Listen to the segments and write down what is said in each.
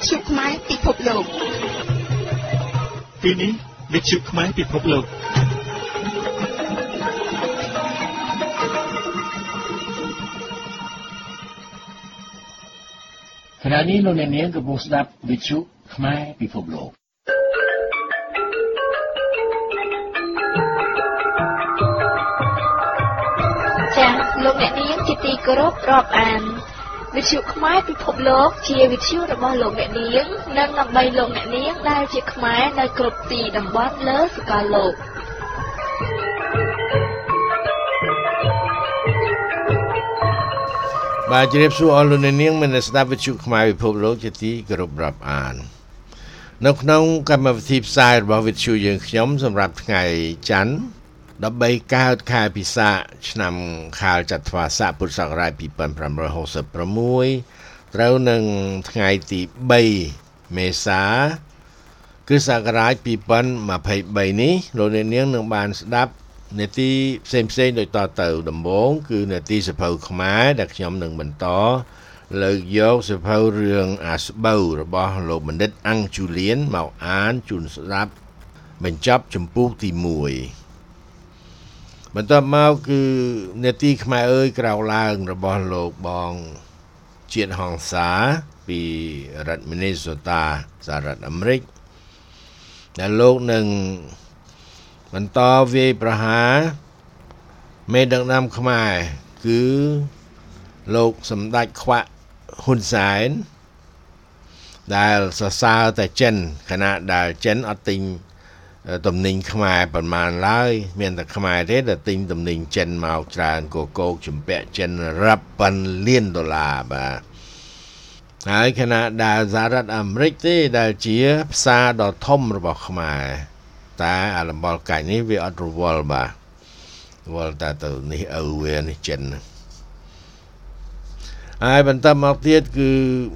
ទ្យុខ្មែរពិភពលោកពេលនេះវិទ្យុខ្មែរពិភពលោកខណៈនេះលោកអ្នកនាងកំពុងស្ដាប់វិទ្យុខ្មែរពិភពលោកចា៎លោកអ្នកនាងជាទីគោរពរាប់អានវិទ្យុខ្មែរពិភពលោកជាវិទ្យុរបស់លោកអ្នកនាងនិងដើម្បីលោកអ្នកនាងដែលជាខ្មែរនៅគ្រប់ទីតំបន់លើសកលលោកបាទជម្រាបសួរអស់លោកអ្នកនាងមានស្ដាប់វិទ្យុខ្មែរពិភពលោកជាទីគោរពរាប់អាននៅក្នុងកម្មវិធីផ្សាយរបស់វិទ្យុយើងខ្ញុំសម្រាប់ថ្ងៃច័ន្ទ13កើតខែពិសាខឆ្នាំខាលចត្វាស័កពុទ្ធសករាជ2566ត្រូវនឹងថ្ងៃទី3មេសាគ្រិស្តសករាជ2023នេះលោកអ្នកនាងនឹងបានស្ដាប់នាទីផ្សេងៗដូចតទៅដំបូងគឺនាទីសភៅខ្មែរដែលខ្ញុំនឹងបន្តលើកយកសភៅរឿងអាស្បូវរបស់លោកបណ្ឌិតអង្គជូលៀនមកអានជូនស្ដាប់បញ្ចប់ជំពូកទី1បន្ទាប់មកគឺនាទីខ្មែរអើយក្រៅឡើងរបស់លោកបងជាតិហង្សាពីរដ្ឋមីនីសូតាសហរដ្ឋអាមេរិកដែលលោកនឹងបន្តវាយប្រហារមេដឹកនាំខ្មែរគឺលោកសម្ដេចខ្វាក់ហ៊ុនសែនដែលសរសើរតែចិនខណៈដែលចិនអត់ទិញទំនិញខ្មែរប៉ុន្មានឡើយមានតែខ្មែរទេដែលទិញទំនិញចិនមកច្រើនកកជំពាក់ចិនរាប់ពាន់លានដុល្លារបាទហើយខណៈដែលសហរដ្ឋអាមេរិកទេដែលជាផ្សារដ៏ធំរបស់ខ្មែរតែអាលំបល់កាច់នេះវាអត់រវល់បាទវល់តែទៅនេះឪវានេះចិនហើយបន្តមកទៀតគឺ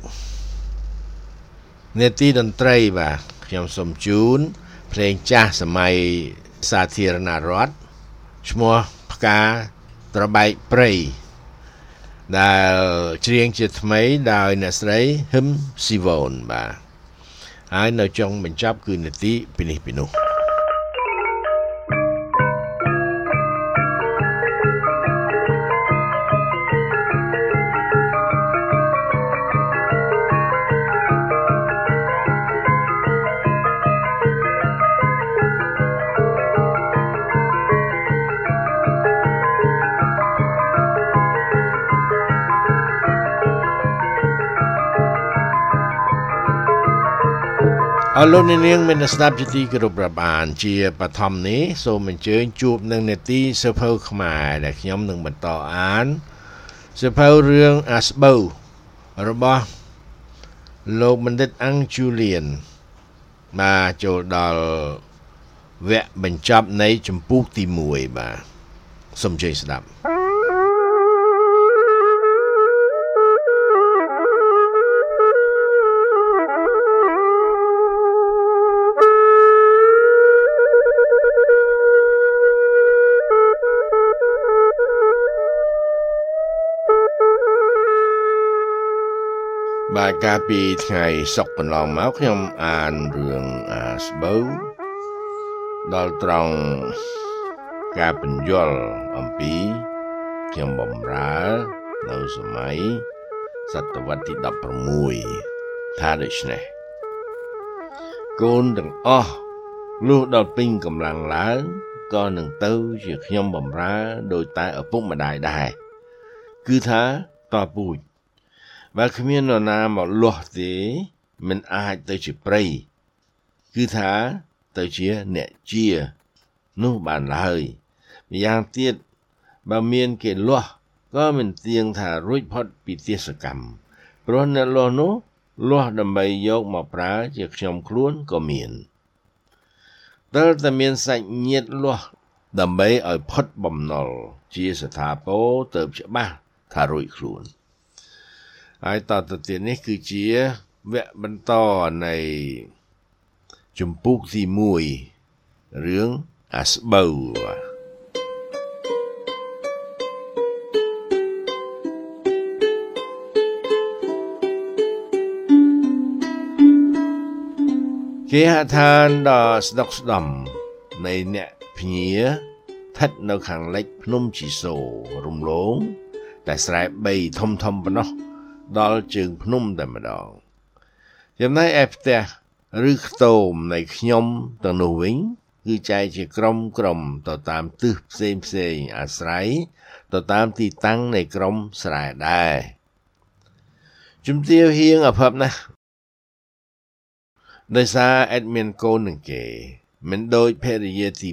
នេតិតន្ត្រីបាទខ្ញុំសូមជូនភ្លេងចាស់សម័យសាធារណរដ្ឋឈ្មោះផ្កាត្របែកព្រៃដែលច្រៀងជាថ្មីដោយអ្នកស្រីហ៊ឹមស៊ីវ៉ូនបាទហើយនៅចុងបញ្ចប់គឺនេតិពីនេះពីនោះអរលោកអ្នកនាងមានស្ដាប់ជាទីគោរពរាប់អានជាបឋមនេះសូមអញ្ជើញជួបនឹងនេតិសភៅខ្មែរដែលខ្ញុំនឹងបន្តអានសភៅរឿងអាស្បូវរបស់លោកបណ្ឌិតអង្គជូលៀនមកចូលដល់វគ្គបញ្ចប់នៃជំពូកទី1បាទសូមអញ្ជើញស្ដាប់បាទកាលពីថ្ងៃសុក្រកន្លងមកខ្ញុំអានរឿងអាស្បូវដល់ត្រង់ការបញ្យល់អំពីខ្ញុំបំរើនៅសម័យសតវត្សទី16ថាដូច្នេះកូនទាំងអស់លុះដល់ពេញកម្លាំងឡើងក៏នឹងទៅជាខ្ញុំបំរើដោយតែឪពុកម្ដាយដែរគឺថាតពូជបើគ្មាននរណាមកលាស់ទេមិនអាចទៅជាព្រៃគឺថាទៅជាអ្នកជានោះបានឡើយម្យ៉ាងទៀតបើមានគេលាស់ក៏មិនទៀងថារួចផុតពីទេសកម្មព្រោះអ្នកលាស់នោះលាស់ដើម្បីយកមកប្រើជាខ្ញុំខ្លួនក៏មានត្រូវតែមានសាច់ញាតិលាស់ដើម្បីឲ្យផុតបំណុលជាស្ថាពរទៅច្បាស់ថារួចខ្លួនហើយតទៅទៀតនេះគឺជាវគ្គបន្តនៃជំពូកទី1រឿងអាស្បូវគេហដ្ឋានដ៏ស្ដុកស្ដំនៃអ្នកភ្ញាស្ថិតនៅខាងលិចភ្នំជីសូរំលងតែស្រែ3ធំប៉ុណ្ណោះដល់ជើងភ្នំតែម្ដងចំណែកឯផ្ទះឬខ្ទមនៃខ្ញុំទាំងនោះវិញគឺចែកជាក្រុមទៅតាមទិសផ្សេងអាស្រ័យទៅតាមទីតាំងនៃក្រុមស្រែដែរជំទាវហៀងអភ័ព្វណាស់ដោយសារអេដមានកូននឹងគេមិនដូចភរិយាទី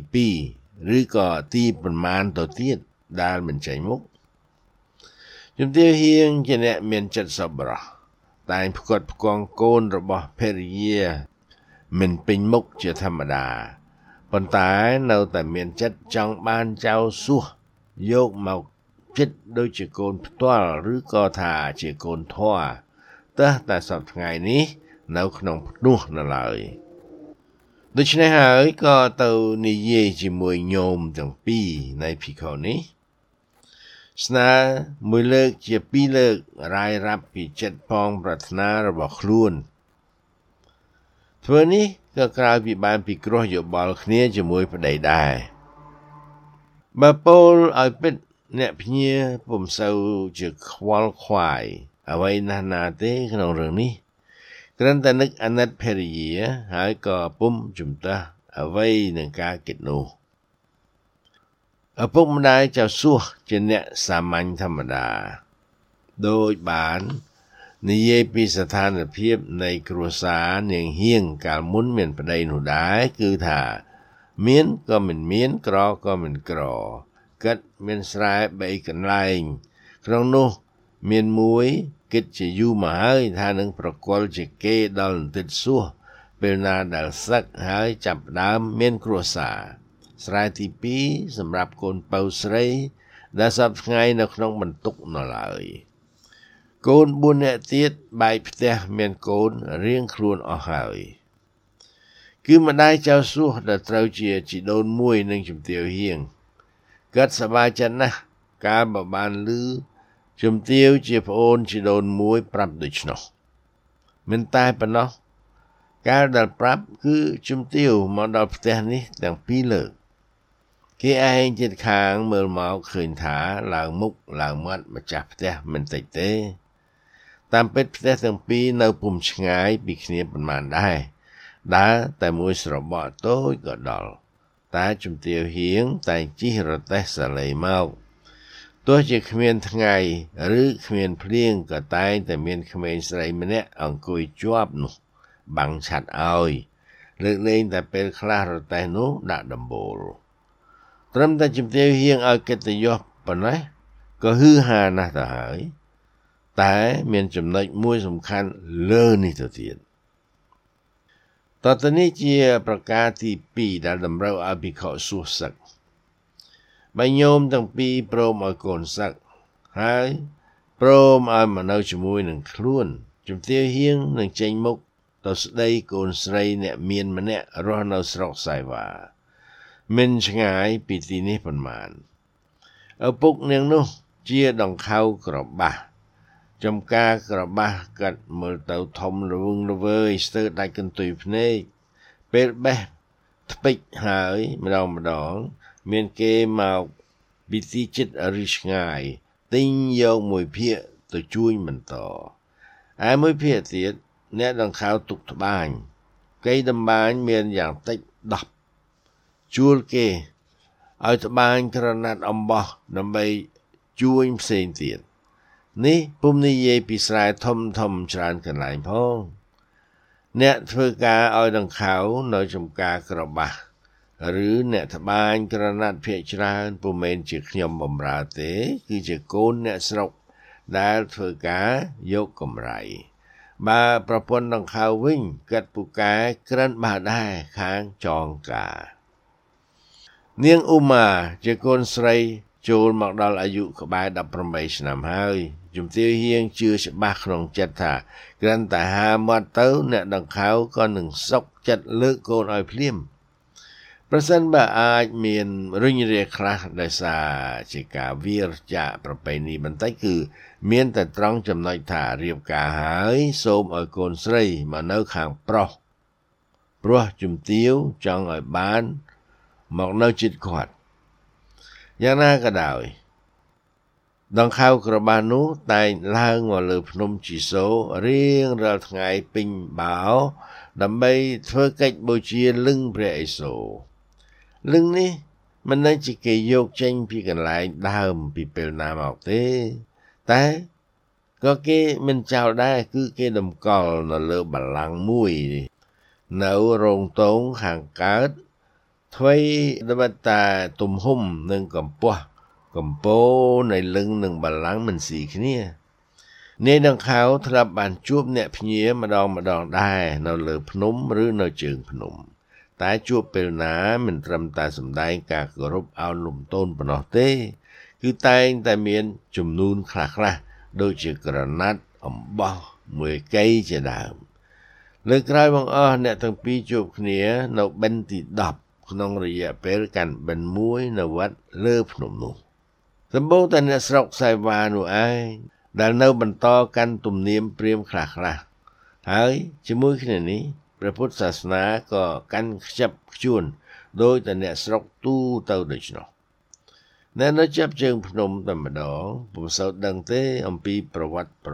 2ឬក៏ទីប្រមាណទៅទៀតដែលមិនចេញមុខជំទាវហៀងជាអ្នកមានចិត្តសប្បុរសតែងផ្គត់ផ្គង់កូនរបស់ភរិយាមិនពេញមុខជាធម្មតាប៉ុន្តែនៅតែមានចិត្តចង់បានចៅសួសយកមកចិត្តដូចជាកូនផ្ទាល់ឬក៏ថាជាកូនធွာតែសប្តាហ៍ថ្ងៃនេះនៅក្នុងភ្នោះនៅឡើយដូច្នេះហើយក៏ទៅនិយាយជាមួយញោមទាំងពីរនៃភិក្ខុនេះស្នើមួយលើកជា2លើករាយរាប់ពីចិត្តផងប្រាថ្នារបស់ខ្លួនធ្វើនេះក៏ក្រោយពីបានពិគ្រោះយោបល់គ្នាជាមួយប្តីដែរបើពោលឲ្យពិតអ្នកភ្ញាពុំសូវជាខ្វល់ខ្វាយអ្វីណាស់ទេក្នុងរឿងនេះគ្រាន់តែនឹកអាណិតភរិយាហើយក៏ពុំជំទាស់អ្វីនឹងការគិតនោះឪពុកម្ដាយចៅសួសជាអ្នកសាមញ្ញធម្មតាដោយបាននិយាយពីស្ថានភាពនៃគ្រួសារនាងហៀងកាលមុនមានប្តីនោះដែរគឺថាមានក៏មិនមានក្រក៏មិនក្រគិតមានស្រែ3កន្លែងក្នុងនោះមានមួយគិតជាយូរមកហើយថានឹងប្រគល់ជាគេដល់បន្តិចសួសពេលណាដែលសឹកហើយចាប់ផ្ដើមមានគ្រួសារស្រែទី2សម្រាប់កូនពៅស្រីដែលសប្តាហ៍ថ្ងៃនៅក្នុងបន្ទុកនៅឡើយកូន4នាក់ទៀតបែកផ្ទះមានកូនរៀងខ្លួនអស់ហើយគឺម្ដាយចៅសួសដែលត្រូវជាជីដូនមួយនឹងជំទាវហៀងគាត់សប្បាយចិត្តណាស់កាលបើបានឮជំទាវជាប្អូនជីដូនមួយប្រាប់ដូច្នោះមិនតែប៉ុណ្ណោះកាលដែលប្រាប់គឺជំទាវមកដល់ផ្ទះនេះទាំង2លើកគេឯងចិត្តខាងមើលមកឃើញថាឡើងមុខឡើងមាត់ម្ចាស់ផ្ទះមិនតិចទេតាមពិតផ្ទះទាំងពីរនៅពុំឆ្ងាយពីគ្នាប៉ុន្មានដែរដើរតែមួយស្របក់តូចក៏ដល់តែជំទាវហៀងតែងជិះរទេះសាឡេមកទោះជាគ្មានថ្ងៃឬគ្មានភ្លៀងក៏តែងតែមានក្មេងស្រីម្នាក់អង្គុយជាប់នោះបាំងឆាត់ឲ្យលើកលែងតែពេលខ្លះរទេះនោះដាក់ដំបូលត្រឹមតែជំទាវហៀងឲ្យកិត្តិយសប៉ុណ្ណេះក៏ហឺហាណាស់ទៅហើយតែមានចំណុចមួយសំខាន់លើនេះទៅទៀតតទៅនេះជាប្រការទី2ដែលតម្រូវឲ្យភិក្ខុសួសសឹកបើញោមទាំងពីរព្រមឲ្យកូនសឹកហើយព្រមឲ្យមកនៅជាមួយនឹងខ្លួនជំទាវហៀងនឹងចេញមុខទៅស្ដីកូនស្រីអ្នកមានម្នាក់រស់នៅស្រុកសាយវ៉ាមិនឆ្ងាយពីទីនេះប៉ុន្មានឪពុកនាងនោះជាដង្ខៅក្របាស់ចំការក្របាស់កាត់មើលទៅធំល្វឹងល្វើយស្ទើរដាច់កន្ទុយភ្នែកពេលបេះថ្ពេចហើយម្ដងមានគេមកពីទីចិត្តឬឆ្ងាយទិញយកមួយភាគទៅជួញបន្តឯមួយភាគទៀតអ្នកដង្ខៅទុកត្បាញកៃតម្បាញមានយ៉ាងតិច10ជួលគេឲ្យត្បាញក្រណាត់អំបោះដើម្បីជួញផ្សេងទៀតនេះពុំនិយាយពីស្រែធំច្រើនកន្លែងផងអ្នកធ្វើការឲ្យដង្ខៅនៅចំការក្របាស់ឬអ្នកត្បាញក្រណាត់ភាគច្រើនពុំមែនជាខ្ញុំបម្រើទេគឺជាកូនអ្នកស្រុកដែលធ្វើការយកកម្រៃបើប្រពន្ធដង្ខៅវិញកាត់ពូកែក្រិនបើដែរខាងចងការនាងឧមាជាកូនស្រីចូលមកដល់អាយុក្បែរ18ឆ្នាំហើយជំទាវហៀងជឿច្បាស់ក្នុងចិត្តថាគ្រាន់តែហាមាត់ទៅអ្នកដង្ខៅក៏នឹងសុខចិត្តលើកកូនឲ្យភ្លាមប្រសិនបើអាចមានរុញរាខ្លះដោយសារជាការវារចាប្រពៃណីបន្តិចគឺមានតែត្រង់ចំណុចថារៀបការហើយសូមឲ្យកូនស្រីមកនៅខាងប្រុសព្រោះជំទាវចង់ឲ្យបានមកនៅជិតគាត់យ៉ាងណាក៏ដោយដង្ខៅក្របានោះតែងឡើងមកលើភ្នំជីសូរៀងរាល់ថ្ងៃពេញបោដើម្បីធ្វើកិច្ចបូជាលឹងព្រះឥសូរលឹងនេះមិនដឹងជាគេយកចេញពីកន្លែងដើមពីពេលណាមកទេតែក៏គេមិនចោលដែរគឺគេតម្កល់នៅលើបល្ល័ង្កមួយនៅរោងទងខាងកើតថ្វីត្បិតតែទំហំនិងកម្ពស់កម្ពូលនៃលឹងនិងបល្ល័ង្កមិនស៊ីគ្នានាយដង្ខៅធ្លាប់បានជួបអ្នកភ្ញៀម្ដងដែរនៅលើភ្នំឬនៅជើងភ្នំតែជួបពេលណាមិនត្រឹមតែសម្ដែងការគោរពអោនលំទោនប៉ុណ្ណោះទេគឺតែងតែមានជំនូនខ្លះដូចជាក្រណាត់អំបោះមួយកៃជាដើមលើក្រោយបងអស់អ្នកទាំងពីរជួបគ្នានៅបិណ្ឌទី10ក្នុងរយៈពេលកាន់បិណ្ឌមួយនៅវត្តលើភ្នំនោះសម្បូរតែអ្នកស្រុកសៃវ៉ានោះឯងដែលនៅបន្តកាន់ទំនៀមព្រាហ្មណ៍ខ្លះហើយជាមួយគ្នានេះព្រះពុទ្ធសាសនាក៏កាន់ខ្ជាប់ខ្ជួនដោយតែអ្នកស្រុកទូទៅដូច្នោះអ្នកនៅចាប់ជើងភ្នំតែម្ដងពុំសូវដឹងទេអំពីប្រវត្តិ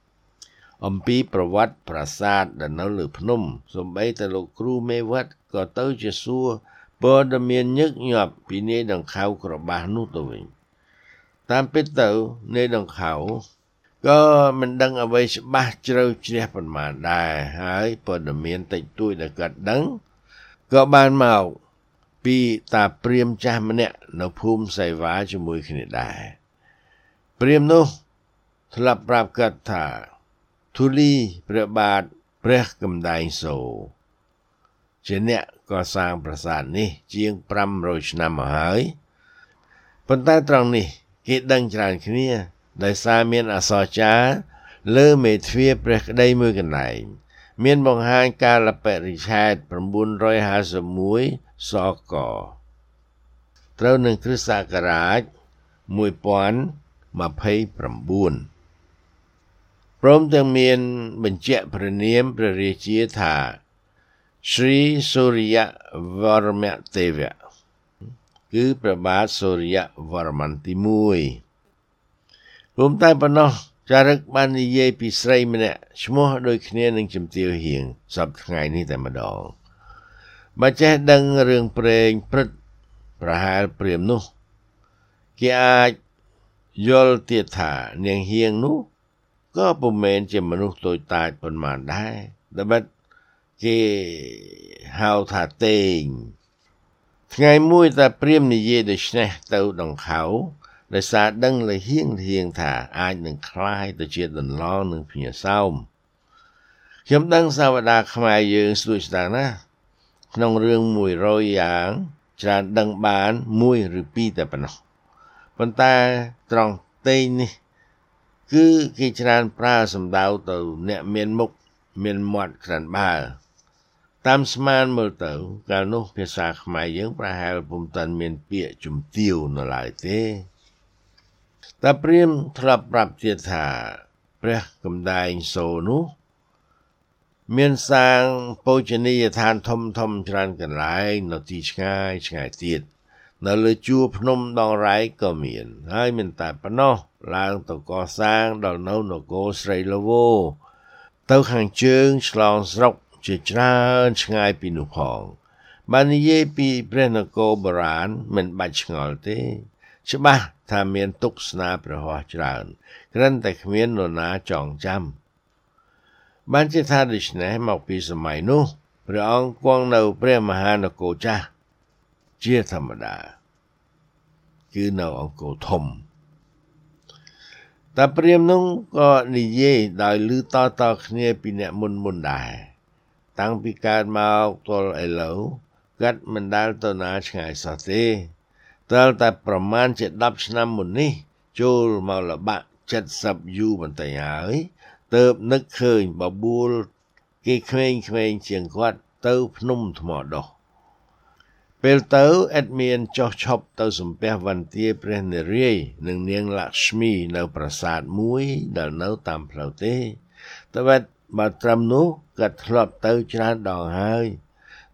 ប្រាសាទដែលនៅលើភ្នំសូម្បីតែលោកគ្រូមេវត្តក៏ទៅជាសួរព័ត៌មានញឹកញាប់ពីនាយដង្ខៅក្របាសនោះទៅវិញតាមពិតទៅនាយដង្ខៅក៏មិនដឹងអ្វីច្បាស់ជ្រៅជ្រះប៉ុន្មានដែរហើយព័ត៌មានតិចតួចដែលគាត់ដឹងក៏បានមកពីតាព្រាហ្មណ៍ចាស់ម្នាក់នៅភូមិសៃវ៉ាជាមួយគ្នាដែរព្រាហ្មណ៍នោះធ្លាប់ប្រាប់គាត់ថាធូលីព្រះបាទព្រះកំដែងសូរជាអ្នកកសាងប្រាសាទនេះជាង500ឆ្នាំមកហើយប៉ុន្តែត្រង់នេះគេដឹងច្រើនគ្នាដោយសារមានអក្សរចារ្យលើមេទ្វារព្រះក្តីមួយកន្លែងមានបង្ហាញកាលបរិច្ឆេទ951 សកត្រូវនឹងគ្រិស្តសករាជ1029ព្រមទាំងមានបញ្ជាក់ព្រះនាមព្រះរាជាថាશ્រីសូរិយវរមទេវៈគឺព្រះបាទសូរិយវរ្ម័នទី1រួមតែប៉ុណ្ណោះចារឹកបាននិយាយពីស្រីម្នាក់ឈ្មោះដូចគ្នានឹងជំទាវហៀងសពថ្ងៃនេះតែម្ដងបើចេះដឹងរឿងព្រេងព្រឹត្តប្រហែលព្រាហ្មណ៍នោះគេអាចយល់ទៀតថានាងហៀងនោះក៏ពុំមែនជាមនុស្សតូចតាចប៉ុន្មានដែរត្បិតគេហៅថាតេងថ្ងៃមួយតែព្រាហ្មណ៍និយាយដូចនេះទៅដង្ខៅដោយសារដឹងលហៀងថាអាចនឹងคล้ายទៅជាដន្លងនឹងភ្ញាសោមខ្ញុំដឹងសាវតាខ្មែរយើងស្រួលស្ដាងណាស់ក្នុងរឿង100យ៉ាងច្រើនដឹងបាន1ឬ2តែប៉ុណ្ណោះប៉ុន្តែត្រង់តេងនេះគឺគេច្រើនប្រើសំដៅទៅអ្នកមានមុខមានមាត់ក្រាន់បើតាមស្មានមើលទៅកាលនោះភាសាខ្មែរយើងប្រហែលពុំទាន់មានពាក្យជំទាវនៅឡើយទេតែព្រាហ្មណ៍ធ្លាប់ប្រាប់ទៀតថាព្រះកំដែងសូរនោះមានសាងបូជនីយដ្ឋានធំច្រើនកន្លែងនៅទីឆ្ងាយទៀតនៅលើជួរភ្នំដងរ៉ែកក៏មានហើយមិនតែប៉ុណ្ណោះឡើងទៅកសាងដល់នៅនគរស្រីលវោទៅខាងជើងឆ្លងស្រុកជាច្រើនឆ្ងាយពីនោះផងបាននិយាយពីព្រះនគរបុរាណមិនបាច់ឆ្ងល់ទេច្បាស់ថាមានទុកស្នាព្រះហស្ថច្រើនគ្រាន់តែគ្មាននរណាចងចាំបានជាថាដូច្នេះមកពីសម័យនោះព្រះអង្គគង់នៅព្រះមហានគរចាស់ជាធម្មតាគឺនៅអង្គរធំតែព្រាហ្មណ៍នោះក៏និយាយដោយឮតគ្នាពីអ្នកមុនដែរតាំងពីកើតមកទល់ឥឡូវគាត់មិនដែលទៅណាឆ្ងាយសោះទេតែប្រមាណជា10ឆ្នាំមុននេះចូលមកលបាក់70យូរបន្តិចហើយទើបនឹកឃើញបបួលគេក្មេងជាងគាត់ទៅភ្នំថ្មដុះពេលទៅឥតមានចុះឈប់ទៅសំពះវន្ទាព្រះនារាយ៍និងនាងលក្ష్មីនៅប្រាសាទមួយដែលនៅតាមផ្លូវទេតែបើត្រឹមនោះគាត់ធ្លាប់ទៅច្រើនដងហើយ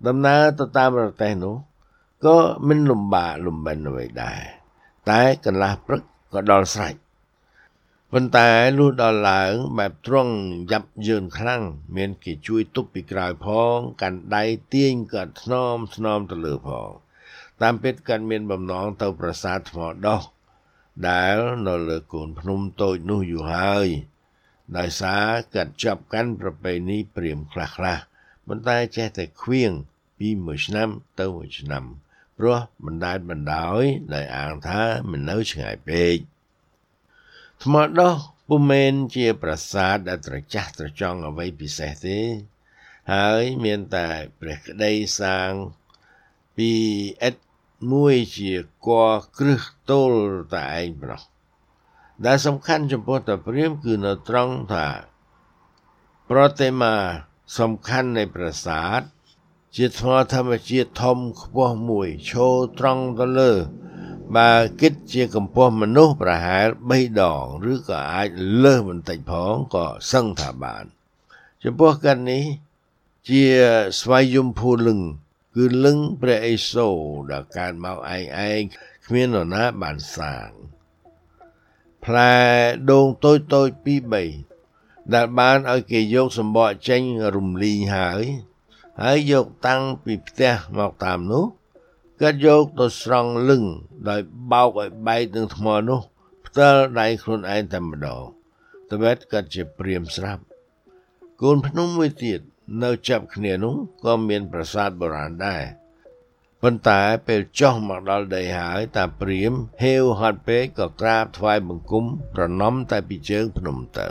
ដំណើរទៅតាមប្រទេសនោះក៏មិនលំបាកលំបិនអ្វីដែរតែកន្លះព្រឹកក៏ដល់ស្រេចប៉ុន្តែលុះដល់ឡើងបែបត្រង់យ៉ាប់យ៉ឺនខ្លាំងមានគេជួយទប់ពីក្រោយផងកាន់ដៃទាញក៏ថ្នមទៅលើផងតាមពិតកាន់មានបំណងទៅប្រាសាទថ្មដោះដែលនៅលើកូនភ្នំតូចនោះយូរហើយដោយសារកាត់ចាប់កាន់ប្រពៃណីព្រាហ្មណ៍ខ្លះប៉ុន្តែចេះតែឃ្វៀងពីមួយឆ្នាំទៅមួយឆ្នាំព្រោះបណ្ដោយដោយអាងថាមិននៅឆ្ងាយពេកថ្មដោះពុំមែនជាប្រាសាទដែលត្រចះត្រចង់អ្វីពិសេសទេហើយមានតែព្រះក្តីសាងពីឥដ្ឋមួយជាគ័រគ្រឹះទល់តែឯងប៉ុណ្ណោះដែលសំខាន់ចំពោះតាព្រាហ្មណ៍គឺនៅត្រង់ថាប្រតិមាសំខាន់នៃប្រាសាទជាថ្មធម្មជាតិធំខ្ពស់មួយឈរត្រង់ទៅលើបើគិតជាកម្ពស់មនុស្សប្រហែល3ដងឬក៏អាចលើសបន្តិចផងក៏សឹងថាបានចំពោះកាត់នេះជាស្វ័យយមភូលឹងគឺលឹងព្រះឥសូរដែលកើតមកឯងគ្មាននរណាបានសាងផ្លែដូងតូចពី3ដែលបានឲ្យគេយកសម្បកចេញរំលីងហើយយកតាំងពីផ្ទះមកតាមនោះគាត់យកទៅស្រង់លឹងដោយបោកឲ្យបែកនឹងថ្មនោះផ្ទាល់ដៃខ្លួនឯងតែម្ដងត្បិតគាត់ជាព្រាហ្មណ៍ស្រាប់កូនភ្នំមួយទៀតនៅចាប់គ្នានោះក៏មានប្រាសាទបុរាណដែរប៉ុន្តែពេលចុះមកដល់ដីហើយតាព្រាហ្មណ៍ហេវហត់ពេកក៏ក្រាបថ្វាយបង្គំប្រណម្យតែពីជើងភ្នំទៅ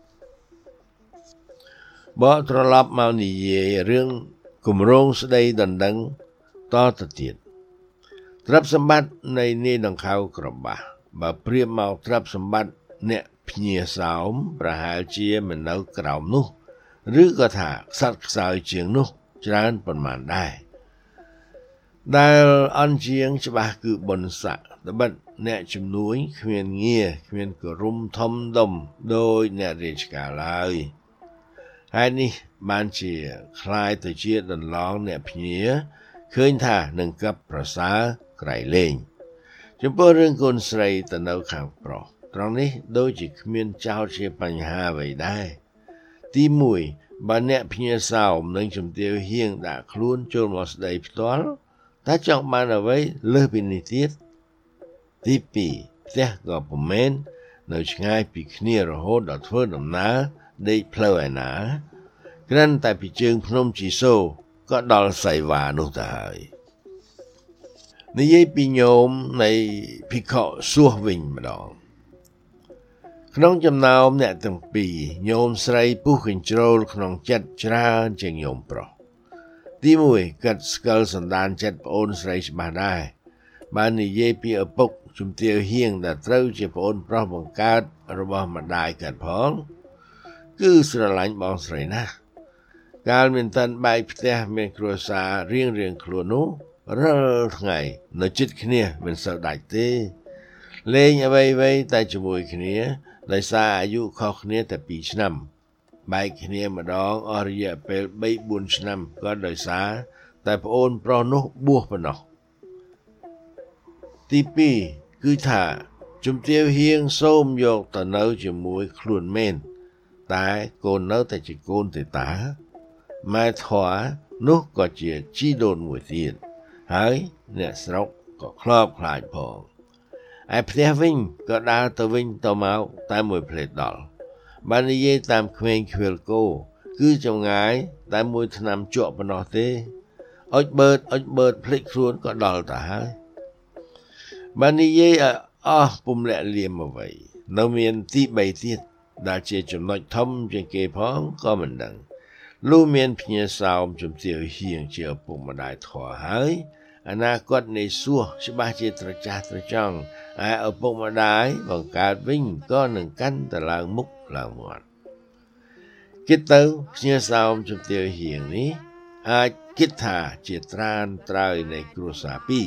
បកត្រឡប់មកនិយាយរឿងគម្រោងស្ដីដណ្ដឹងតទៅទៀតទ្រព្យសម្បត្តិនៃនាយដង្ខៅក្របាស់បើប្រៀបមកទ្រព្យសម្បត្តិអ្នកភ្ញាសោមប្រហែលជាមិននៅក្រោមនោះឬក៏ថាខ្សាត់ខ្សោយជាងនោះច្រើនប៉ុន្មានដែរដែលអន់ជាងច្បាស់គឺបុណ្យស័ក្តិត្បិតអ្នកជំនួយគ្មានងារគ្មានគរុំធំដុំដោយអ្នករាជការឡើយហើយនេះបានជាคล้ายទៅជាដន្លងអ្នកភ្ញាឃើញថានឹងកັບប្រសើរក្រៃលែងចំពោះរឿងកូនស្រីទៅនៅខាងប្រុសត្រង់នេះដូចជាគ្មានចោទជាបញ្ហាអ្វីដែរទី1បើអ្នកភ្ញាសោមនឹងជំទាវហៀងដាក់ខ្លួនចូលមកស្ដីផ្ទាល់តែចង់បានអ្វីលើសពីនេះទៀតទី2ផ្ទះក៏ពុំមែននៅឆ្ងាយពីគ្នារហូតដល់ធ្វើដំណើរដេកផ្លូវឯណាគ្រាន់តែពីជើងភ្នំជីសូក៏ដល់សៃវ៉ានោះទៅហើយនិយាយពីញោមនៃភិក្ខុសួសវិញម្ដងក្នុងចំណោមអ្នកទាំងពីរញោមស្រីពុះកញ្ជ្រោលក្នុងចិត្តច្រើនជាងញោមប្រុសទី1កាត់ស្កិលសន្តានចិត្តប្អូនស្រីច្បាស់ដែរបាននិយាយពីឪពុកជំទាវហៀងដែលត្រូវជាប្អូនប្រុសបង្កើតរបស់ម្ដាយកាត់ផងគឺស្រឡាញ់បងស្រីណាស់កាលមានតាន់បែកផ្ទះមានគ្រួសាររៀងខ្លួននោះរាល់ថ្ងៃនៅជិតគ្នាមិនសូវដាច់ទេលេងអ្វីតែជាមួយគ្នាដោយសារអាយុខុសគ្នាតែ2ឆ្នាំបែកគ្នាម្ដងអស់រយៈពេល 3-4 ឆ្នាំក៏ដោយសារតែប្អូនប្រុសនោះបួសប៉ុណ្ណោះទី2គឺថាជំទាវហៀងសូមយកទៅនៅជាមួយខ្លួនមែនតែកូននៅតែជាកូនទេតាម៉ែធွာនោះក៏ជាជីដូនមួយទៀតហើយអ្នកស្រុកក៏ខ្លោបខ្លាចផងឯផ្ទះវិញក៏ដើរទៅវិញទៅមកតែមួយផ្លេតដល់បាននិយាយតាមក្មេងខ្វៀលគោគឺចម្ងាយតែមួយឆ្នាំជក់ប៉ុណ្ណោះទេអុចបឺតភ្លេចខ្លួនក៏ដល់ទៅហើយបាននិយាយអស់ពុំលាក់លៀមអ្វីនៅមានទី3ទៀតដែលជាចំណុចធំជាងគេផងក៏មិនដឹងលុះមានភ្ញាសោមជំទាវហៀងជាឪពុកម្ដាយធွာហើយអនាគតនៃសួសច្បាស់ជាត្រចះត្រចង់ឯឪពុកម្ដាយបង្កើតវិញក៏នឹងកាន់តែឡើងមុខឡើងមាត់គិតទៅភ្ញាសោមជំទាវហៀងនេះអាចគិតថាជាត្រានត្រើយនៃគ្រួសារ2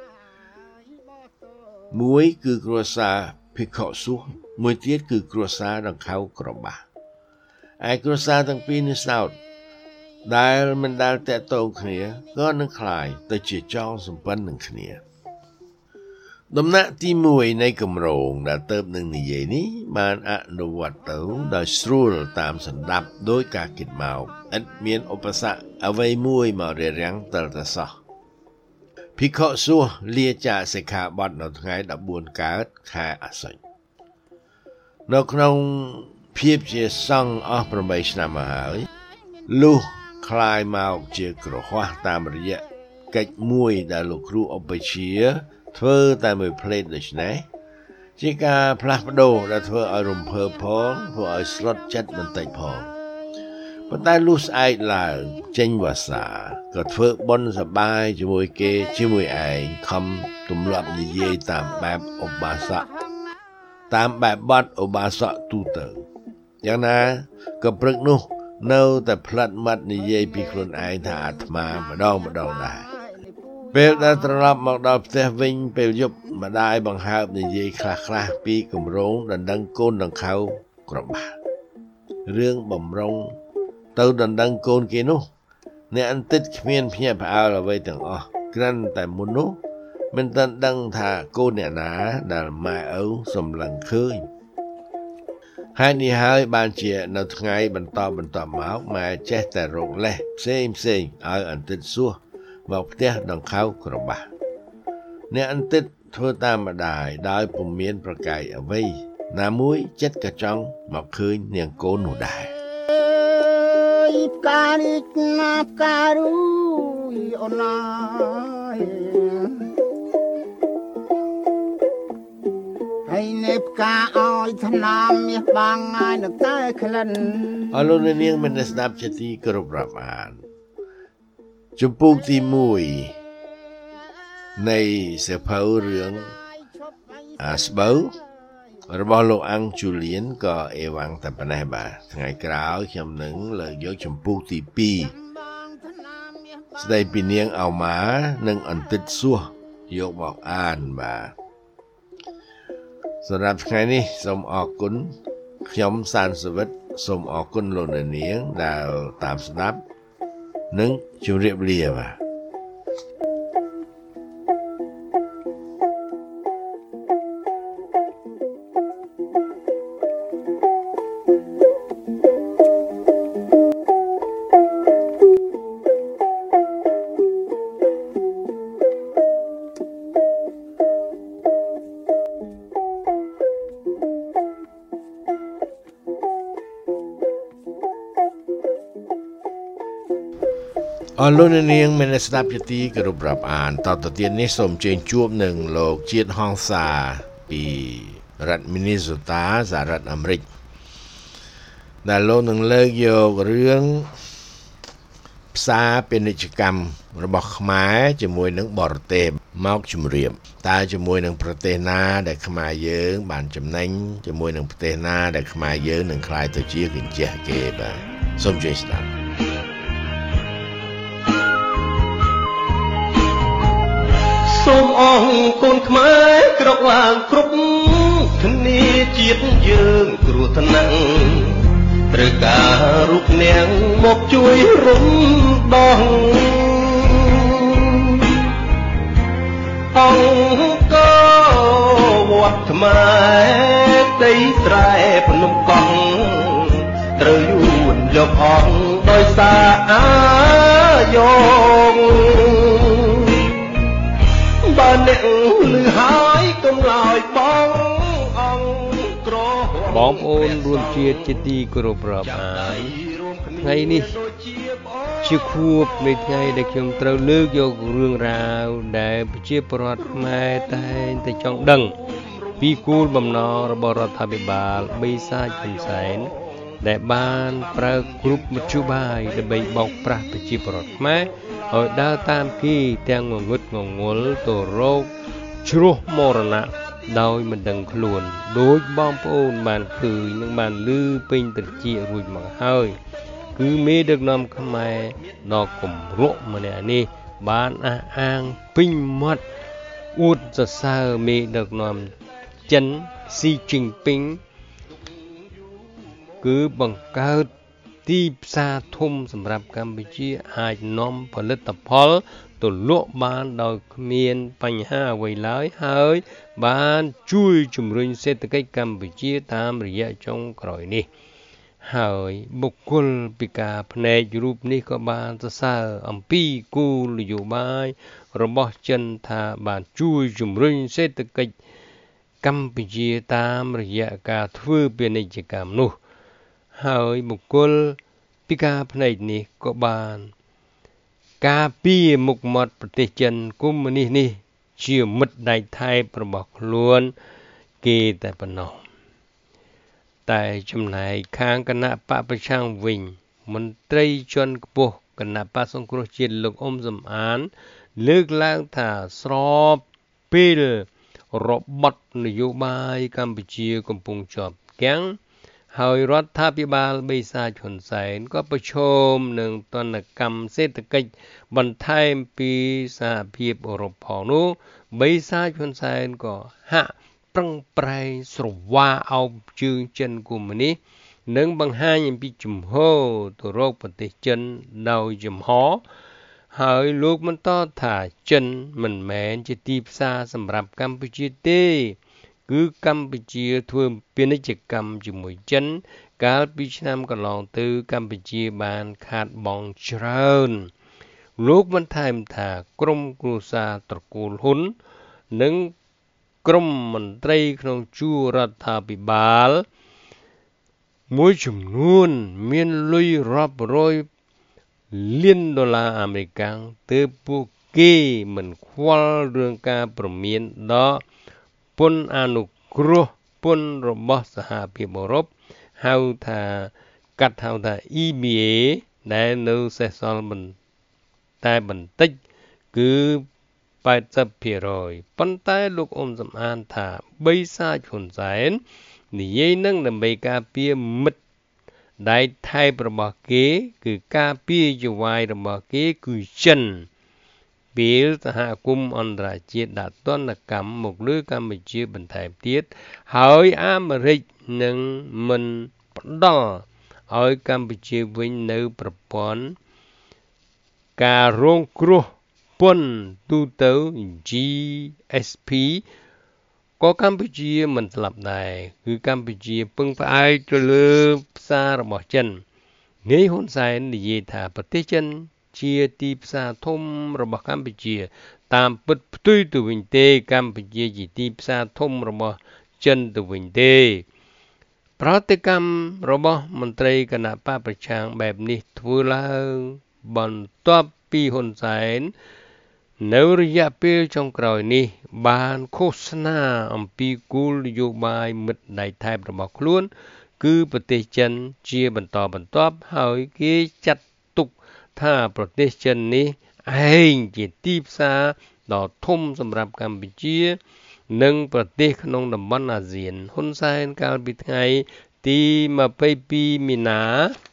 មួយគឺគ្រួសារភិក្ខុសួសមួយទៀតគឺគ្រួសារដង្ខៅក្របាស់ឯគ្រួសារទាំងពីរនេះសោតដែលមិនដែលតេតងគ្នាក៏នឹងคลายទៅជាចងសម្ព័ន្ធនឹងគ្នាដំណាក់ទី1នៃគម្រោងដែលទៅនឹងនិយាយនេះបានអនុវត្តទៅដោយស្រួលតាមសម្ដាប់ដោយការគិតមកឥតមានឧបសគ្គអ្វីមួយមករារាំងតលតសោះភិក្ខុសួរលាចាកសិក្ខាបទនៅថ្ងៃ14កើតខែអាសត់នៅក្នុងភាពជាសង្ឃអស់8ឆ្នាំមកហើយលុះคลายមកជាក្រហមតាមរយៈកិច្ចមួយដែលលោកគ្រូឧបជាធ្វើតែមួយផ្លេតដូច្នេះជាការផ្លាស់ប្ដូរដែលធ្វើឲ្យរំភើបផងធ្វើឲ្យស្លុតចិត្តបន្តិចផងប៉ុន្តែលុះស្អែកឡើងចេញវស្សាក៏ធ្វើបុណ្យសប្បាយជាមួយគេជាមួយឯងខំទម្លាប់និយាយតាមបែបឧបាសកតាមបែបបទឧបាសកទូទៅយ៉ាងណាក៏ព្រឹកនោះនៅតែផ្លិតមាត់និយាយពីខ្លួនឯងថាអាត្មាម្ដងដែរពេលដែលត្រឡប់មកដល់ផ្ទះវិញពេលយប់ម្ដាយបង្ហើបនិយាយខ្លះពីគម្រោងដណ្ដឹងកូនដង្ខៅក្របារឿងបំរុងទៅដណ្ដឹងកូនគេនោះអ្នកអន្តិតគ្មានភ្ញាក់ផ្អើលអ្វីទាំងអស់គ្រាន់តែមុននោះមិនទាន់ដឹងថាកូនអ្នកណាដែលម៉ែឪសម្លឹងឃើញហើយនេះហើយបានជានៅថ្ងៃបន្តមកម៉ែចេះតែរកលេសផ្សេងឲ្យអន្តិតសួរមកផ្ទះដង្ខៅក្របាអ្នកអន្តិតធ្វើតាមម្ដាយដោយពុំមានប្រកែកអ្វីណាមួយចិត្តក៏ចង់មកឃើញនាងកូននោះដែរផ្កានេះណាផ្ការូយអូនណាហើយនេះផ្កាឲ្យថ្នាំមាសបាំងឲ្យនៅតែក្លិនអរលោកនាងមានស្ដាប់ជាទីគោរពរាប់អានជំពូកទី1នៃសៀវភៅរឿងស្បូវរបស់លោកអង្គជូលៀនក៏អេវ៉ាំងតែប៉ុណ្ណេះបាទថ្ងៃក្រោយខ្ញុំនឹងលើកយកជំពូកទី2ស្ដីពីនាងអោម៉ានិងអន្តិតសួរយកមកអានបាទសម្រាប់ថ្ងៃនេះសូមអរគុណខ្ញុំសានសវិតសូមអរគុណលោកនាងដែលតាមស្ដាប់និងជម្រាបលាបាទ អរលោកនាងមានស្ដាប់ជាទីគោរពរាប់អានតទៅទៀតនេះសូមអញ្ជើញជួបនឹងលោកជាតិហងសាពីរដ្ឋមីនីសូតាសហរដ្ឋអាមេរិកដែលលោកនឹងលើកយករឿងផ្សារពាណិជ្ជកម្មរបស់ខ្មែរជាមួយនឹងបរទេសមកជម្រាបតើជាមួយនឹងប្រទេសណាដែលខ្មែរយើងបានចំណេញជាមួយនឹងប្រទេសណាដែលខ្មែរយើងនឹងក្លាយទៅជាកញ្ចក់គេបាទសូមជួយស្ដាប់សូមអរគុណខ្មែរក្រកឡើងគ្រប់គ្នាជាតិយើងគ្រោះថ្នាក់ត្រូវការរូបនាងមកជួយរំដោះអង្គវត្តខ្មែរដីស្រែភ្នំកោះត្រូវយួនយកអងដោយសារអាយោងបើអ្នកលឺហើយកុំឡើយបងអង្គក្របងប្អូនរួមជាតិជាទីគោរពរាប់អានថ្ងៃនេះជាខួបនៃថ្ងៃដែលខ្ញុំត្រូវលើកយករឿងរ៉ាវដែលប្រជាពលរដ្ឋខ្មែរតែងតែចង់ដឹងពីគោលបំណងរបស់រដ្ឋាភិបាលបិសាចហ៊ុនសែនដែលបានប្រើគ្រប់មធ្យោបាយដើម្បីបោកប្រាស់ប្រជាពលរដ្ឋខ្មែរឲ្យដើរតាមគេទាំងងងឹតងងល់ទៅរកជ្រោះមរណៈដោយមិនដឹងខ្លួនដោយបងប្អូនបានឃើញនិងបានឮពេញត្រចៀករួចមកហើយគឺមេដឹកនាំខ្មែរដ៏គំរក់ម្នាក់នេះបានអះអាងពេញមាត់អួតសរសើរមេដឹកនាំចិនស៊ីជីនពីងគឺបង្កើតទីផ្សារធំសម្រាប់កម្ពុជាអាចនាំផលិតផលទៅលក់បានដោយគ្មានបញ្ហាអ្វីឡើយហើយបានជួយជំរុញសេដ្ឋកិច្ចកម្ពុជាតាមរយៈចុងក្រោយនេះហើយបុគ្គលពីការផ្នែករូបនេះក៏បានសរសើរអំពីគោលនយោបាយរបស់ចិនថាបានជួយជំរុញសេដ្ឋកិច្ចកម្ពុជាតាមរយៈការធ្វើពាណិជ្ជកម្មនោះហើយបុគ្គលពីការផ្នែកនេះក៏បានការពារមុខមាត់ប្រទេសចិនកុម្មុយនីសនេះជាមិត្តដៃថៃរបស់ខ្លួនគេតែប៉ុណ្ណោះតែចំណែកខាងគណៈបកប្រឆាំងវិញមន្ត្រីជាន់ខ្ពស់គណៈបកសង្គ្រោះជាតិលោកអ៊ុំសំអានលើកឡើងថាស្របពេលរបបនយោបាយកម្ពុជាកំពុងជាប់គាំងហើយរដ្ឋាភិបាលបិសាចហ៊ុនសែនក៏ប្រឈមនឹងទណ្ឌកម្មសេដ្ឋកិច្ចបន្ថែមពីសហភាពអឺរ៉ុបផងនោះបិសាចហ៊ុនសែនក៏ហាក់ប្រឹងប្រែងស្រវាអោបជើងចិនកុម្មុយនីសនិងបង្ហាញអំពីជំហរទៅរកប្រទេសចិនដោយចំហហើយលោកបន្តថាចិនមិនមែនជាទីផ្សារសម្រាប់កម្ពុជាទេគឺកម្ពុជាធ្វើពាណិជ្ជកម្មជាមួយចិនកាលពីឆ្នាំកន្លងទៅកម្ពុជាបានខាតបង់ច្រើនលោកបានថែមថាក្រុមគ្រួសារត្រកូលហ៊ុននិងក្រុមមន្ត្រីក្នុងជួររដ្ឋាភិបាលមួយចំនួនមានលុយរាប់រយលានដុល្លារអាមេរិកទើបពួកគេមិនខ្វល់រឿងការព្រមានដល់ពន្ធអនុគ្រោះពន្ធរបស់សហភាពអឺរ៉ុបកាត់ហៅថា EBA ដែលនៅសេសសល់តែបន្តិចគឺ 80% ប៉ុន្តែលោកអ៊ុំសំអានថាបិសាចហ៊ុនសែននិយាយនឹងដើម្បីការពារមិត្តដៃថៃរបស់គេគឺការពារជាវាយរបស់គេគឺចិនពេលសហគមន៍អន្តរជាតិដាក់ទណ្ឌកម្មមកលើកម្ពុជាបន្ថែមទៀតហើយអាមេរិកនឹងមិនផ្ដល់ឲ្យកម្ពុជាវិញនៅប្រព័ន្ធការរងគ្រោះពន្ធទូទៅ GSP ក៏កម្ពុជាមិនស្លាប់ដែរគឺកម្ពុជាពឹងផ្អែកទៅលើផ្សាររបស់ចិននាយហ៊ុនសែននិយាយថាប្រទេសចិនជាទីផ្សារធំរបស់កម្ពុជាតាមពិតផ្ទុយទៅវិញទេកម្ពុជាជាទីផ្សារធំរបស់ចិនទៅវិញទេប្រតិកម្មរបស់មន្ត្រីគណៈបកប្រឆាំងបែបនេះធ្វើឡើងបន្ទាប់ពីហ៊ុនសែននៅរយៈពេលចុងក្រោយនេះបានឃោសនាអំពីគោលនយោបាយមិត្តដៃថៃរបស់ខ្លួនគឺប្រទេសចិនជាបន្តបន្ទាប់ហើយគេចាត់ទុកថាប្រទេសចិននេះឯងជាទីផ្សារដ៏ធំសម្រាប់កម្ពុជានិងប្រទេសក្នុងតំបន់អាស៊ានហ៊ុនសែនកាលពីថ្ងៃទី22មីនា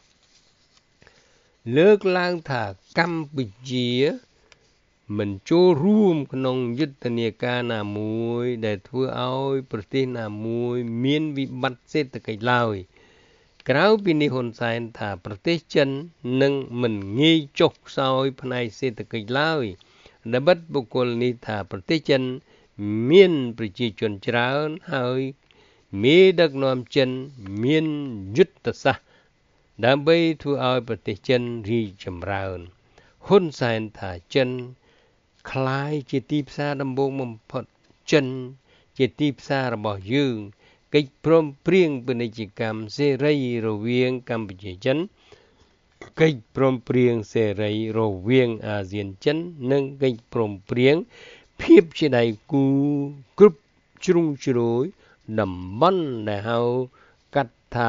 លើកឡើងថាកម្ពុជាមិនចូលរួមក្នុងយុទ្ធនាការណាមួយដែលធ្វើឲ្យប្រទេសណាមួយមានវិបត្តិសេដ្ឋកិច្ចឡើយក្រៅពីនេះហ៊ុនសែនថាប្រទេសចិននឹងមិនងាយចុះខ្សោយផ្នែកសេដ្ឋកិច្ចឡើយដែលបិទបុគ្គលនេះថាប្រទេសចិនមានប្រជាជនច្រើនហើយមេដឹកនាំចិនមានយុទ្ធសាស្ត្រដើម្បីធ្វើឲ្យប្រទេសចិនរីកចម្រើនហ៊ុនសែនថាចិនคล้ายជាទីផ្សារដំបូងបំផុតចិនជាទីផ្សាររបស់យើងកិច្ចព្រមព្រៀងពាណិជ្ជកម្មសេរីរវាងកម្ពុជាចិនកិច្ចព្រមព្រៀងសេរីរវាងអាស៊ានចិននិងកិច្ចព្រមព្រៀងភាពជាដៃគូគ្រប់ជ្រុងជ្រោយតំបន់ដែលហៅកាត់ថា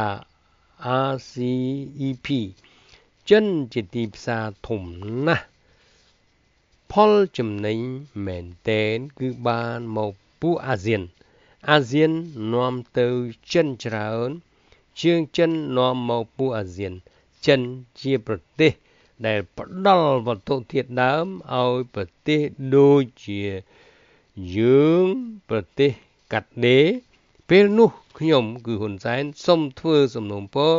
RCEP ចិនជាទីផ្សារធំណាស់ផលចំណេញមែនទែនគឺបានមកពួកអាស៊ាននាំទៅចិនច្រើនជាងចិននាំមកពួកអាស៊ានចិនជាប្រទេសដែលផ្ដល់វត្ថុធាតុដើមឲ្យប្រទេសដូចជាយើងប្រទេសកាត់ដេរពេលនោះខ្ញុំគឺហ៊ុនសែនសូមធ្វើសំណូមពរ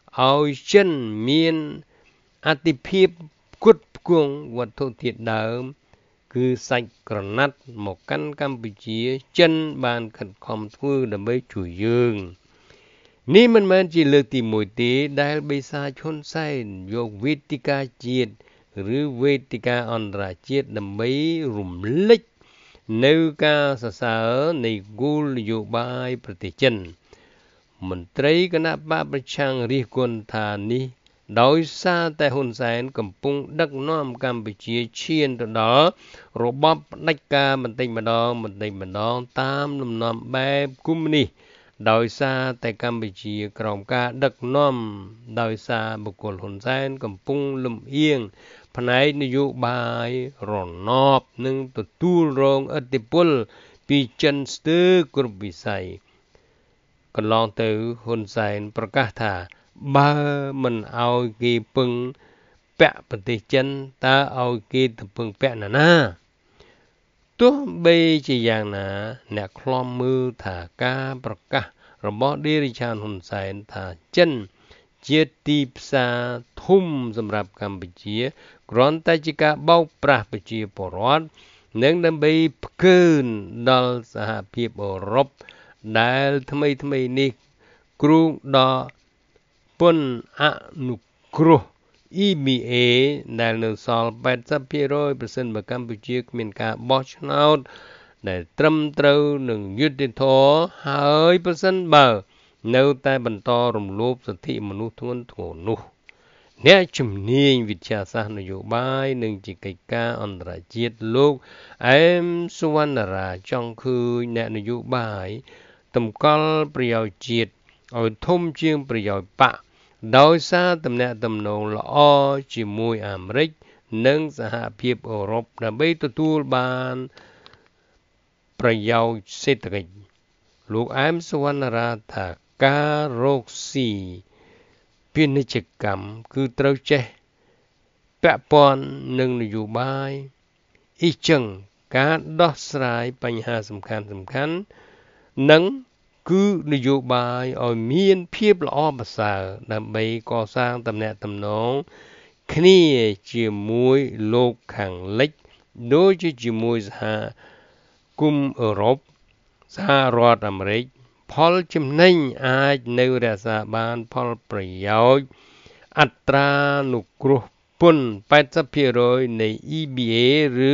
ឲ្យចិនមានអតិភិបគត់ផ្គង់វត្ថុធាតុដើមគឺសាច់ក្រណាត់មកកាន់កម្ពុជាចិនបានខិតខំធ្វើដើម្បីជួយយើងនេះមិនមែនជាលើកទី1ទេដែលបេសាឈុនសែនយកវេទិកាជាតិឬវេទិកាអន្តរជាតិដើម្បីរំលេចនៅការសរសើរនៃគោលនយោបាយប្រទេសចិនមន្ត្រីគណៈបកប្រឆាំងរិះគន់ថានេះដោយសារតែហ៊ុនសែនកំពុងដឹកនាំកម្ពុជាឈានទៅដល់របបផ្ដាច់ការបន្តិចម្ដងតាមលំនាំបែបកុម្មុយនីសដោយសារតែកម្ពុជាក្រោមការដឹកនាំដោយសារបុគ្គលហ៊ុនសែនកំពុងលំអៀងផ្នែកនយោបាយរណបនិងទទួលរងឥទ្ធិពលពីចិនស្ទើរគ្រប់វិស័យកន្លងទៅហ៊ុនសែនប្រកាសថាបើមិនឲ្យគេពឹងពាក់ប្រទេសចិនតើឲ្យគេទៅពឹងពាក់ណាទោះបីជាយ៉ាងណាអ្នកខ្លំមើលថាការប្រកាសរបស់ឌីរិឆានហ៊ុនសែនថាចិនជាទីផ្សារធំសម្រាប់កម្ពុជាគ្រាន់តែជាការបោកប្រាស់ប្រជាពលរដ្ឋនិងដើម្បីផ្កើនដល់សហភាពអឺរ៉ុបដែលថ្មីនេះគ្រោងដកពន្ធអនុគ្រោះ EBA ដែលនៅសល់ 80% ប្រសិនបើកម្ពុជាគ្មានការបោះឆ្នោតដែលត្រឹមត្រូវនឹងយុត្តិធម៌ហើយប្រសិនបើនៅតែបន្តរំលោភសិទ្ធិមនុស្សធ្ងន់ធ្ងរនោះអ្នកជំនាញវិទ្យាសាស្ត្រនយោបាយនិងជាកិច្ចការអន្តរជាតិលោកអែមសុវណ្ណរាចង់ឃើញអ្នកនយោបាយតម្កល់ប្រយោជន៍ជាតិឲ្យធំជាងប្រយោជន៍បកដោយសារទំនាក់ទំនងល្អជាមួយអាមេរិកនិងសហភាពអឺរ៉ុបដើម្បីទទួលបានប្រយោជន៍សេដ្ឋកិច្ចលោកអែមសុវណ្ណរាថាការរកស៊ីពាណិជ្ជកម្មគឺត្រូវចេះពាក់ព័ន្ធនឹងនយោបាយអ៊ីចឹងការដោះស្រាយបញ្ហាសំខាន់និងគឺនយោបាយឲ្យមានភាពល្អប្រសើរដើម្បីកសាងទំនាក់ទំនងគ្នាជាមួយលោកខាងលិចដូចជាជាមួយសហគមន៍អឺរ៉ុបសហរដ្ឋអាមេរិកផលចំណេញអាចនៅរក្សាបានផលប្រយោជន៍អត្រានុគ្រោះពន្ធ 80% នៃ EBA ឬ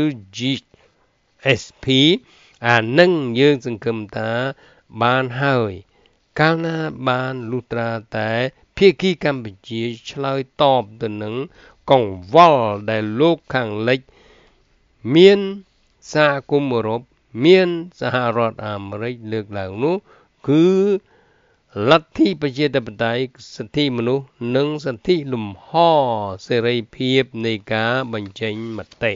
GSP អានឹងយើងសង្ឃឹមថាបានហើយកាលណាបានលុះត្រាតែភាគីកម្ពុជាឆ្លើយតបទៅនឹងកង្វល់ដែលលោកខាងលិចមានសហគមន៍អឺរ៉ុបមានសហរដ្ឋអាមេរិកលើកឡើងនោះគឺលទ្ធិប្រជាធិបតេយ្យសិទ្ធិមនុស្សនិងសិទ្ធិលំហសេរីភាពនៃការបញ្ចេញមតិ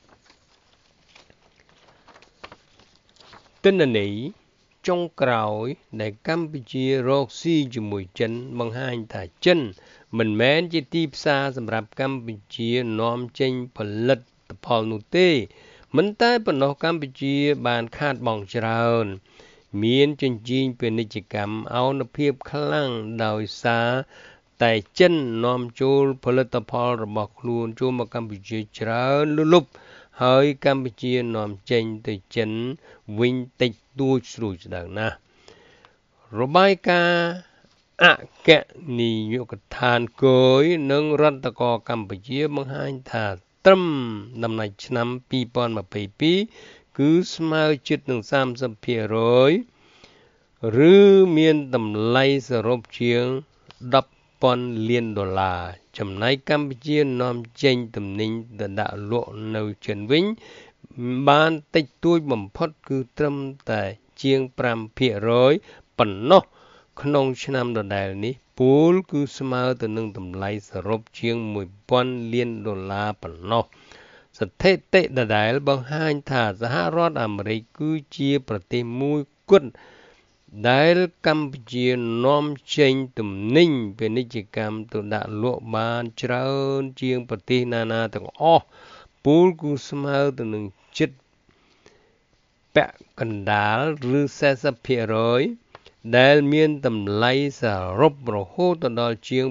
ទិន្នន័យចុងក្រោយដែលកម្ពុជារកស៊ីជាមួយចិនបង្ហាញថាចិនមិនមែនជាទីផ្សារសម្រាប់កម្ពុជានាំចេញផលិតផលនោះទេមិនតែប៉ុណ្ណោះកម្ពុជាបានខាតបង់ច្រើនមានចិញ្ចៀនពាណិជ្ជកម្មអនុភាពខ្លាំងដោយសារតែចិននាំចូលផលិតផលរបស់ខ្លួនចូលមកកម្ពុជាច្រើនលលប់ហើយកម្ពុជានាំចេញទៅចិនវិញតិចតួចស្រួចស្ដើងណាស់របាយការណ៍អគ្គនាយកដ្ឋានគយនិងរដ្ឋកោកម្ពុជាបង្ហាញថាត្រឹមដំណាច់ឆ្នាំ2022គឺស្មើជិតនឹង 30% ឬមានតម្លៃសរុបជាង $10,000 លានចំណែកកម្ពុជានាំចេញទំនិញទៅដាក់លក់នៅចិនវិញបានតិចតួចបំផុតគឺត្រឹមតែជាង 5% ប៉ុណ្ណោះក្នុងឆ្នាំដដែលនេះពូលគឺស្មើទៅនឹងតម្លៃសរុបជាង $1,000 លានប៉ុណ្ណោះស្ថិតិដដែលបង្ហាញថាសហរដ្ឋអាមេរិកគឺជាប្រទេសមួយគត់ដែលកម្ពុជានាំចេញទំនិញពាណិជ្ជកម្មទៅដាក់លក់បានច្រើនជាងប្រទេសណាទាំងអស់ពូលគឺស្មើទៅនឹងជិតពាក់កណ្ដាលឬ 40% ដែលមានតម្លៃសរុបរហូតដល់ជាង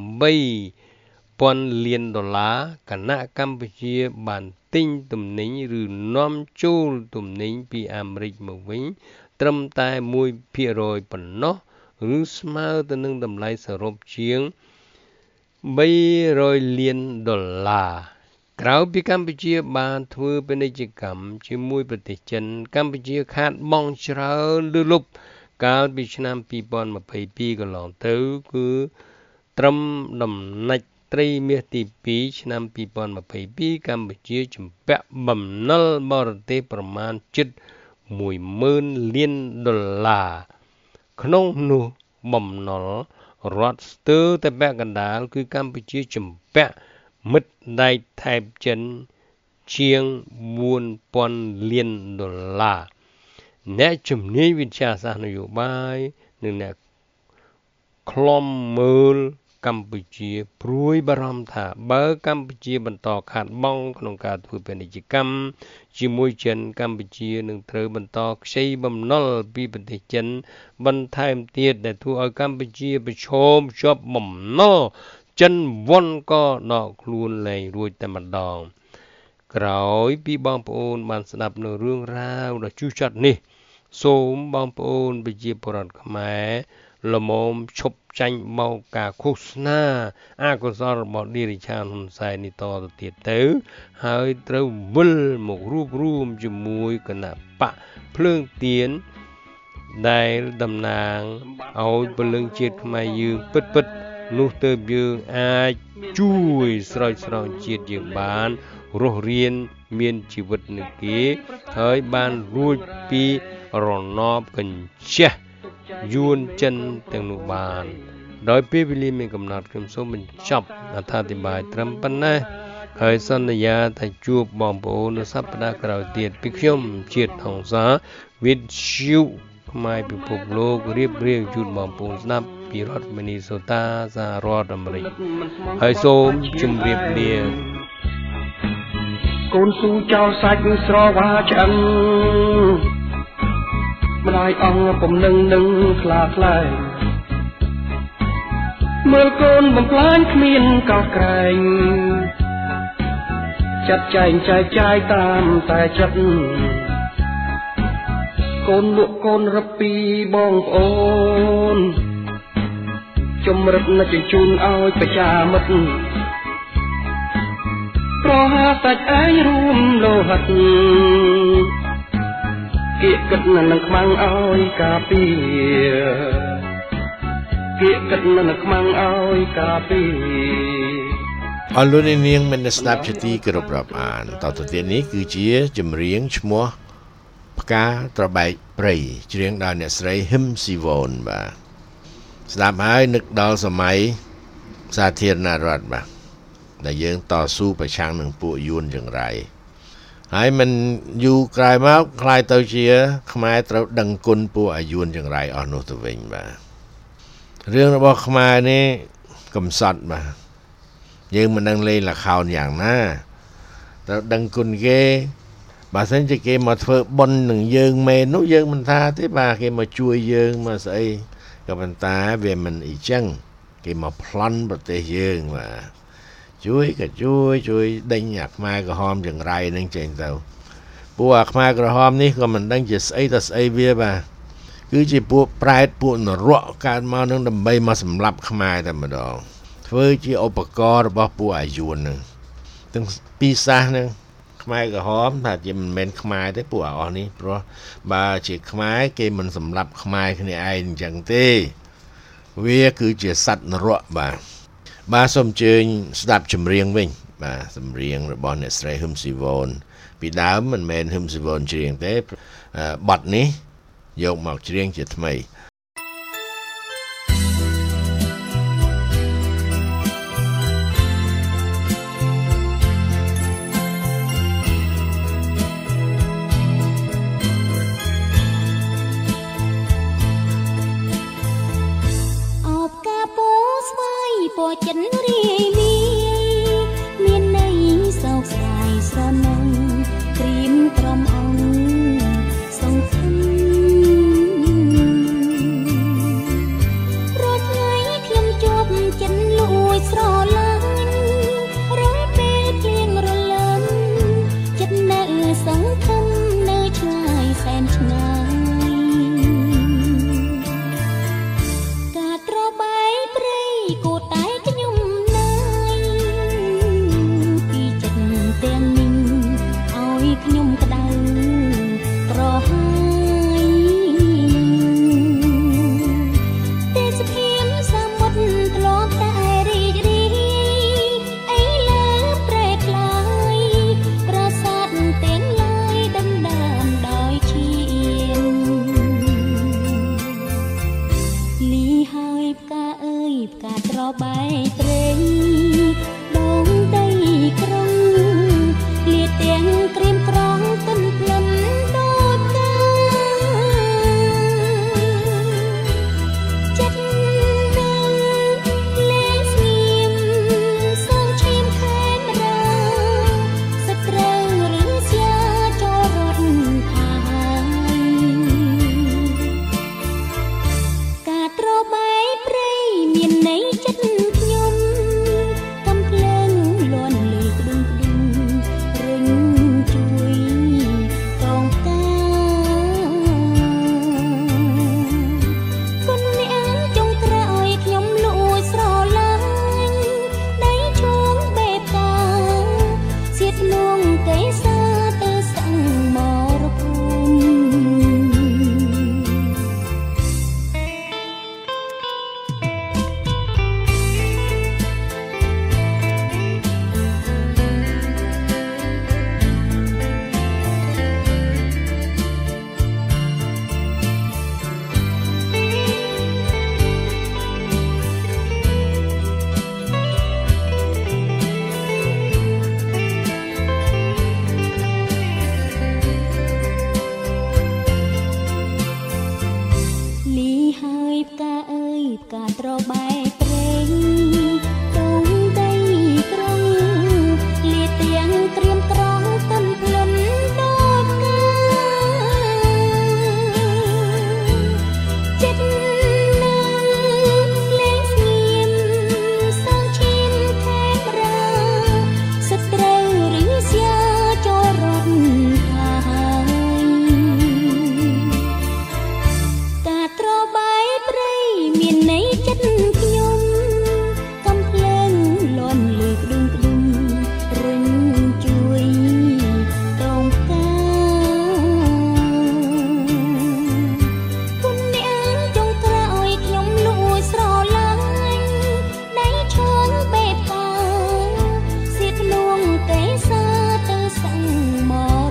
$8,000 លានគណៈកម្ពុជាបានទិញទំនិញឬនាំចូលទំនិញពីអាមេរិកមកវិញត្រឹមតែ 1% ប៉ុណ្ណោះឬស្មើទៅនឹងតម្លៃសរុបជាង$300 លានក្រៅពីកម្ពុជាបានធ្វើពាណិជ្ជកម្មជាមួយប្រទេសចិនកម្ពុជាខាតបង់ច្រើនលើសលប់កាលពីឆ្នាំ2022កន្លងទៅគឺត្រឹមដំណាច់ត្រីមាសទី2ឆ្នាំ2022កម្ពុជាជំពាក់បំណុលបរទេសប្រមាណជិត$10,000 លានក្នុងនោះបំណុលរដ្ឋស្ទើរតែពាក់កណ្ដាលគឺកម្ពុជាជំពាក់មិត្តដៃថៃចិនជាង$4,000 លានអ្នកជំនាញវិទ្យាសាស្ត្រនយោបាយនិងអ្នកខ្លំមើលកម្ពុជាព្រួយបារម្ភថាបើកម្ពុជាបន្តខាតបង់ក្នុងការធ្វើពាណិជ្ជកម្មជាមួយចិនកម្ពុជានឹងត្រូវបន្តខ្ចីបំណុលពីប្រទេសចិនបន្ថែមទៀតដែលធ្វើឲ្យកម្ពុជាប្រឈមជាប់បំណុលចិនវ៉ុនក៏ដកខ្លួនលែងរួចតែម្ដងក្រោយពីបងប្អូនបានស្ដាប់នៅរឿងរ៉ាវដ៏ជូរចត់នេះសូមបងប្អូនប្រជាពលរដ្ឋខ្មែរល្មមឈប់ចាញ់បោកការឃោសនាអកុសលរបស់ឌីរិឆានហ៊ុនសែននេះតទៅទៀតទៅហើយត្រូវវិលមករួបរួមជាមួយគណៈបកភ្លើងទៀនដែលតំណាងឲ្យពលឹងជាតិខ្មែរយើងពិតនោះទៅយើងអាចជួយស្រោចស្រង់ជាតិយើងបានរស់រានមានជីវិតនឹងគេហើយបានរួចពីរណបកញ្ជះយួនចិនទាំងនោះបានដោយពេលវេលាមានកំណត់ខ្ញុំសូមបញ្ចប់អត្ថាធិប្បាយត្រឹមប៉ុណ្ណេះហើយសន្យាថាជួបបងប្អូននៅសប្តាហ៍ក្រោយទៀតពីខ្ញុំជាតិហង្សាវិទ្យុខ្មែរពិភពលោករៀបរៀងជូនបងប្អូនស្ដាប់ពីរដ្ឋមីនីសូតាសហរដ្ឋអាមេរិកហើយសូមជម្រាបលាកូនស៊ូចោលសាច់ស្រវាឆ្អឹងម្ដាយអង្គពំនឹងខ្លាខ្លែងមើលកូនបំផ្លាញគ្មានកោតក្រែងចាត់ចែងចែកចាយតាមតែចិត្តកូនលក់កូនរឹបពីបងប្អូនជំរិតនឹកជូនឲ្យប្រចាមិត្តប្រហាសាច់ឯងរួមលោហិតគៀកគិតនឹងខ្មាំងឲ្យការពារគៀកគិតនឹងខ្មាំងឲ្យការពារអរលោកនាងមានស្ដាប់ជាទីគោរពរាប់អានតទៅទៀតនេះគឺជាចម្រៀងឈ្មោះផ្កាត្របែកព្រៃច្រៀងដោយអ្នកស្រីហ៊ឹមស៊ីវ៉ុនបាទស្ដាប់ហើយនឹកដល់សម័យសាធារណរដ្ឋបាទដែលយើងតស៊ូប្រឆាំងនឹងពួកយួនចង្រៃហើយมันយូរក្រោយមកคล้ายទៅជាខ្មែរត្រូវដឹងគុណពួកអាយួនចង្រៃអស់នោះទៅវិញបាទរឿងរបស់ខ្មែរនេះកំសត់បាទយើងមិនដឹងលេងល្ខោនយ៉ាងណាត្រូវដឹងគុណគេបើសិនជាគេមកធ្វើបុណ្យនឹងយើងមែននោះយើងមិនថាទេបាទគេមកជួយយើងមកស្អីក៏ប៉ុន្តែវាមិនអីចឹងគេមកប្លន់ប្រទេសយើងបាទជួយក៏ជួយដេញអាខ្មែរក្រហមចង្រៃនឹងចេញទៅពួកអាខ្មែរក្រហមនេះក៏មិនដឹងជាស្អីទៅស្អីវាបាទគឺជាពួកប្រែតពួកនរកកើតមកនឹងដើម្បីមកសម្លាប់ខ្មែរតែម្ដងធ្វើជាឧបករណ៍របស់ពួកអាយួននឹងទាំងពីរសាសនឹងខ្មែរក្រហមថាជាមិនមែនខ្មែរទេពួកអស់នេះព្រោះបើជាខ្មែរគេមិនសម្លាប់ខ្មែរគ្នាឯងអញ្ចឹងទេវាគឺជាសត្វនរកបាទសូមអញ្ជើញស្ដាប់ចម្រៀងវិញបាទចម្រៀងរបស់អ្នកស្រីហ៊ឹមស៊ីវ៉ុនពីដើមមិនមែនហ៊ឹមស៊ីវ៉ុនច្រៀងទេបទនេះយកមកច្រៀងជាថ្មីពោចិនរាយមាយមានន័យសោកស្ដាយស្រណងក្រៀមក្រំអង្គសង្ឃឹម luôn cái xa tư sang màu cả trò bài trên đông đây krong liệt tiếng triêm krong tâm lần đốt ca chết nang lên nghiêm sang chim thép ra sất trâu rứ xia cho rộn hai cả trò bài miền này chất nhung căm lên loan lược đung đung rừng chuối đồng ca quân nén trong trại nhom lụi sò lanh đáy trốn bẹp ta xiết luôn cái xa tư sang mò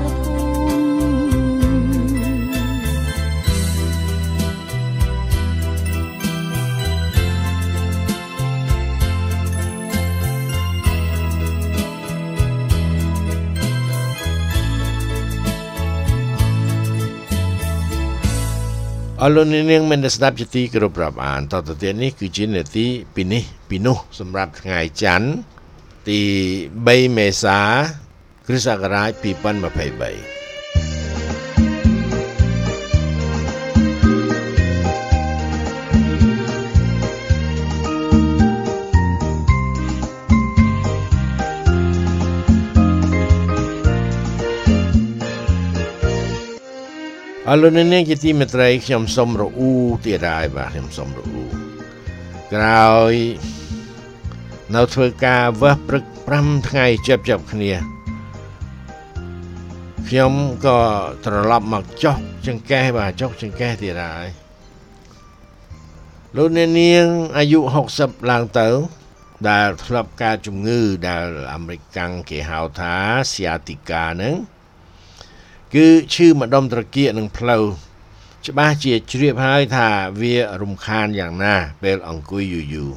អរលោកនាងមានស្ដាប់ជាទីគោរពរាប់អានតទៅទៀតនេះគឺជានាទីពីនេះពីនោះសម្រាប់ថ្ងៃច័ន្ទទី3មេសាគ្រិស្តសករាជ2023អរលោកនាងជាទីមេត្រីខ្ញុំសូមរអ៊ូទៀតហើយបាទខ្ញុំសូមរអ៊ូក្រោយនៅធ្វើការវឹសព្រឹក5ថ្ងៃជាប់គ្នាខ្ញុំក៏ត្រឡប់មកចុះចង្កេះបាទចុះចង្កេះទៀតហើយលោកនាងអាយុ60ឡើងទៅដែលធ្លាប់ការជំងឺដែលអាមេរិកកាំងគេហៅថាស៊ីយ៉ាទីកាហ្នឹងគឺឈឺម្ដុំត្រគាកនឹងផ្លូវច្បាស់ជាជ្រាបហើយថាវារំខានយ៉ាងណាពេលអង្គុយយូរ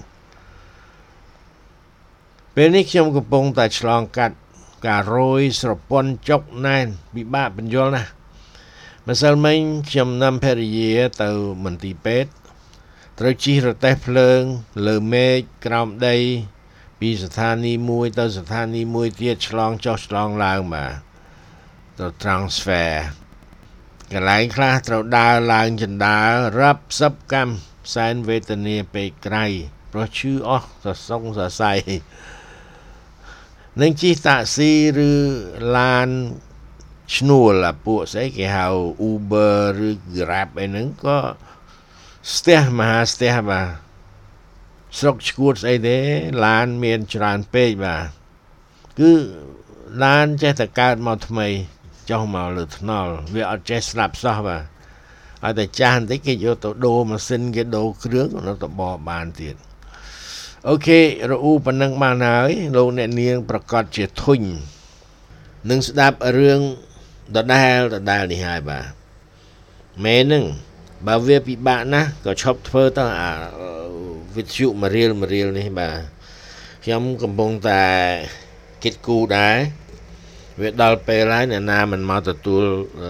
ពេលនេះខ្ញុំកំពុងតែឆ្លងកាត់ការរយស្រពាន់ចុកណែនពិបាកបញ្យល់ណាស់ម្សិលមិញខ្ញុំនាំភរិយាទៅមន្ទីរពេទ្យត្រូវជិះរទេះភ្លើងលើមេឃក្រោមដីពីស្ថានីយ៍មួយទៅស្ថានីយ៍មួយទៀតឆ្លងចុះឆ្លងឡើងបាទទៅ transfer កន្លែងខ្លះត្រូវដើរឡើងជណ្ដើររាប់សិបកម្មសែនវេទនាពេកក្រៃព្រោះឈឺអស់សសងសរសៃនឹងជិះតាក់ស៊ីឬឡានឈ្នួលពួកស្អីគេហៅ Uber ឬ Grab អីហ្នឹងក៏ស្ទះមហាស្ទះបាទស្រុកឈួតស្អីទេឡានមានច្រើនពេកបាទគឺឡានចេះតែកើតមកថ្មីចុះមកលើថ្នល់វាអត់ចេះស្លាប់សោះបាទឲ្យតែចាស់បន្តិចគេយកទៅដូរម៉ាស៊ីនគេដូរគ្រឿងនៅទៅបោះបានទៀតអូខេរអ៊ូប៉ុណ្ណឹងបានហើយលោកអ្នកនាងប្រកាសជាធុញនឹងស្ដាប់រឿងដដែលនេះហើយបាទមែនហ្នឹងបើវាពិបាកណាស់ក៏ឈប់ធ្វើទៅអាវិទ្យុមួយរៀលនេះបាទខ្ញុំកំពុងតែគិតគូរដែរវាដល់ពេលហើយអ្នកណាមិនមកទទួល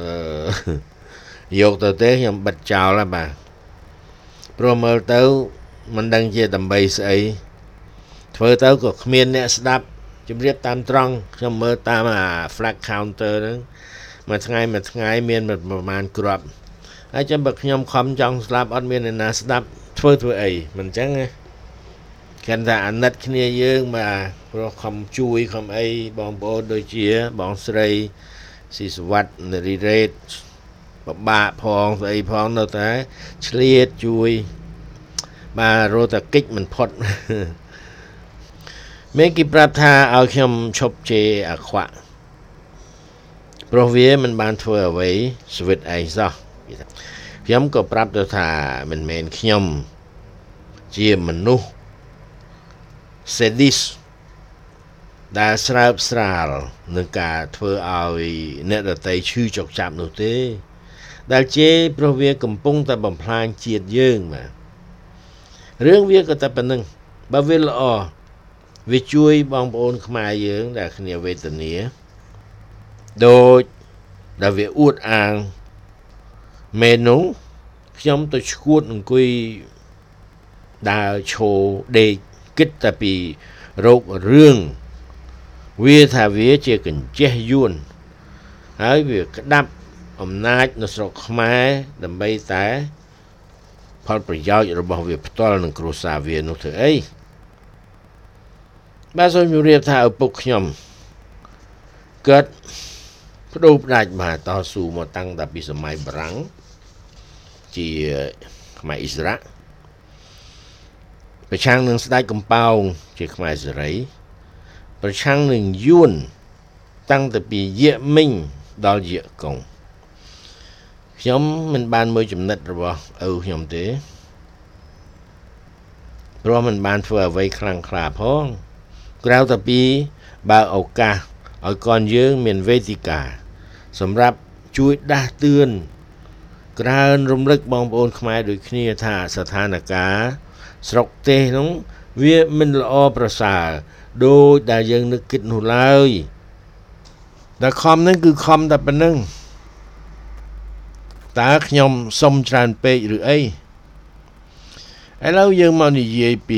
យកទៅទេខ្ញុំបិទចោលហើយបាទព្រោះមើលទៅមិនដឹងជាដើម្បីស្អីធ្វើទៅក៏គ្មានអ្នកស្ដាប់ជម្រាបតាមត្រង់ខ្ញុំមើលតាមអា flag counter ហ្នឹងមួយថ្ងៃមានប្រហែលគ្រាប់ហើយចាំបើខ្ញុំខំចង់ស្លាប់អត់មានអ្នកណាស្ដាប់ធ្វើអីមិនអញ្ចឹងណាកាន់តែអាណិតគ្នាយើងបាទព្រោះខំជួយខំអីបងប្អូនដូចជាបងស្រីស៊ីសវត្តនារីរ៉េតបបាក់ផងស្អីផងនៅតែឆ្លៀតជួយបាទរត់តែកិច្ចមិនផុតមេគេប្រាប់ថាឲ្យខ្ញុំឈប់ជេរអាខ្វាក់ព្រោះវាមិនបានធ្វើអ្វីស្វិតឯងសោះខ្ញុំក៏ប្រាប់ទៅថាមិនមែនខ្ញុំជាមនុស្ស sadist ដែលស្រើបស្រាលនឹងការធ្វើឲ្យអ្នកដទៃឈឺចុកចាប់នោះទេដែលជេរព្រោះវាកំពុងតែបំផ្លាញជាតិយើងបាទរឿងវាក៏តែប៉ុណ្្នឹងបើវាល្អវាជួយបងប្អូនខ្មែរយើងដែលគ្នាវេទនាដូចដែលវាអួតអាងមែននោះខ្ញុំទៅឈួតអង្គុយដើរឈរដេកគិតតែពីរោគរឿងវាថាវាជាកញ្ចេះយួនហើយវាក្តាប់អំណាចនៅស្រុកខ្មែរដើម្បីតែផលប្រយោជន៍របស់វាផ្ទាល់នឹងគ្រួសារវានោះធ្វើអីបាទសូមជម្រាបថាឪពុកខ្ញុំគាត់បដូរផ្ដាច់មកតស៊ូមកតាំងតែពីសម័យបារាំងជាខ្មែរអ៊ីស្រាអែលប្រឆាំងនឹងស្ដេចកំប៉ោងជាខ្មែរសេរីប្រឆាំងនឹងយួនតាំងតែពីយេមិញដល់យេកុងខ្ញុំមិនបានមើលចំណិតរបស់ឪខ្ញុំទេព្រោះមិនបានធ្វើអ្វីខ្លាំងក្លាផងក្រៅតែពីបើឱកាសឲ្យកូនយើងមានវេទិកាសម្រាប់ជួយដាស់តឿនក្រើនរំលឹកបងប្អូនខ្មែរដូចគ្នាថាស្ថានភាពស្រុកទេសនោះវាមិនល្អប្រសើរដូចដែលយើងនឹកគិតនោះឡើយតែខំហ្នឹងគឺខំតែប៉ុណ្្នឹងតើខ្ញុំសុំច្រើនពេកឬអីឥឡូវយើងមកនិយាយពី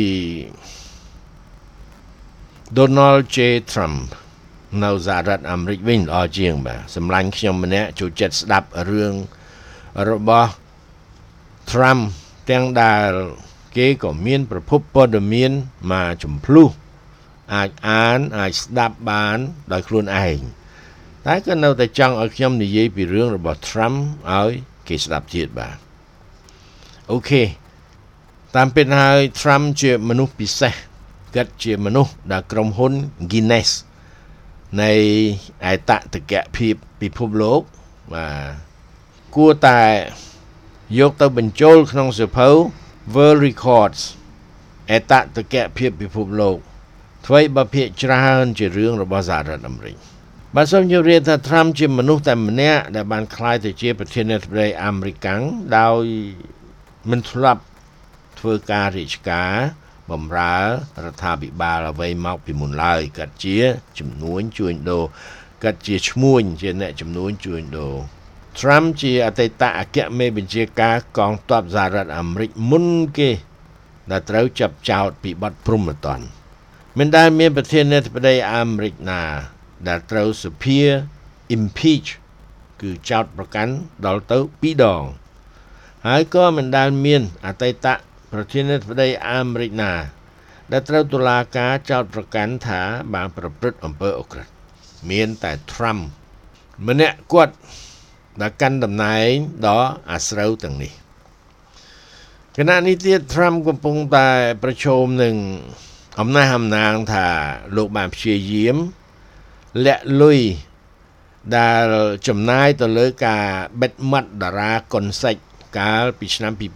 Donald J. Trump នៅសហរដ្ឋអាមេរិកវិញល្អជាងបាទសម្លាញ់ខ្ញុំម្នាក់ចូលចិត្តស្ដាប់រឿងរបស់ Trump ទាំងដែលគេក៏មានប្រភពព័ត៌មានមកចំភ្លុះអាចអានអាចស្ដាប់បានដោយខ្លួនឯងតែក៏នៅតែចង់ឲ្យខ្ញុំនិយាយពីរឿងរបស់ Trump ឲ្យគេស្ដាប់ទៀតបាទអូខេតាមពិតហើយ Trump ជាមនុស្សពិសេសគាត់ជាមនុស្សដែលក្រុមហ៊ុន Guinness នៃឯតតកភាពពិភពលោកបាទគួរតែយកទៅបញ្ចូលក្នុងសៀវភៅ World Records ឯតតកភាពពិភពលោកធ្វើឲ្យបើភាគច្រើនជារឿងរបស់សហរដ្ឋអាមេរិកបាទសូមជម្រាបថា Trump ជាមនុស្សតែម្នាក់ដែលបានក្លាយទៅជាប្រធានាធិបតីអាមេរិកដោយមិនធ្លាប់ធ្វើការរាជការបម្រើរដ្ឋាភិបាលអ្វីមកពីមុនឡើយគាត់ជាជំនួញជួញដូរគាត់ជាឈ្មួញជាអ្នកជំនួញជួញដូរ Trump ជាអតីតអគ្គមេបញ្ជាការកងទ័ពសហរដ្ឋអាមេរិកមុនគេដែលត្រូវចាប់ចោទពីបទព្រហ្មទណ្ឌមិនដែលមានប្រធានាធិបតីអាមេរិកណាដែលត្រូវសភា impeach គឺចោទប្រកាន់ដល់ទៅ2ដងហើយក៏មិនដែលមានអតីតប្រធានាធិបតីអាមេរិកណាដែលត្រូវតុលាការចោទប្រកាន់ថាបានប្រព្រឹត្តអំពើឧក្រិដ្ឋមានតែ Trump ម្នាក់គាត់ដែលកាន់តំណែងដ៏អាស្រូវទាំងនេះគណៈនេះទៀត Trump កំពុងតែប្រឈមនឹងអំណះអំណាងថាលោកបានព្យាយាមលាក់លុយដែលចំណាយទៅលើការបិទមាត់តារាកុនសេចកាលពីឆ្នាំ2016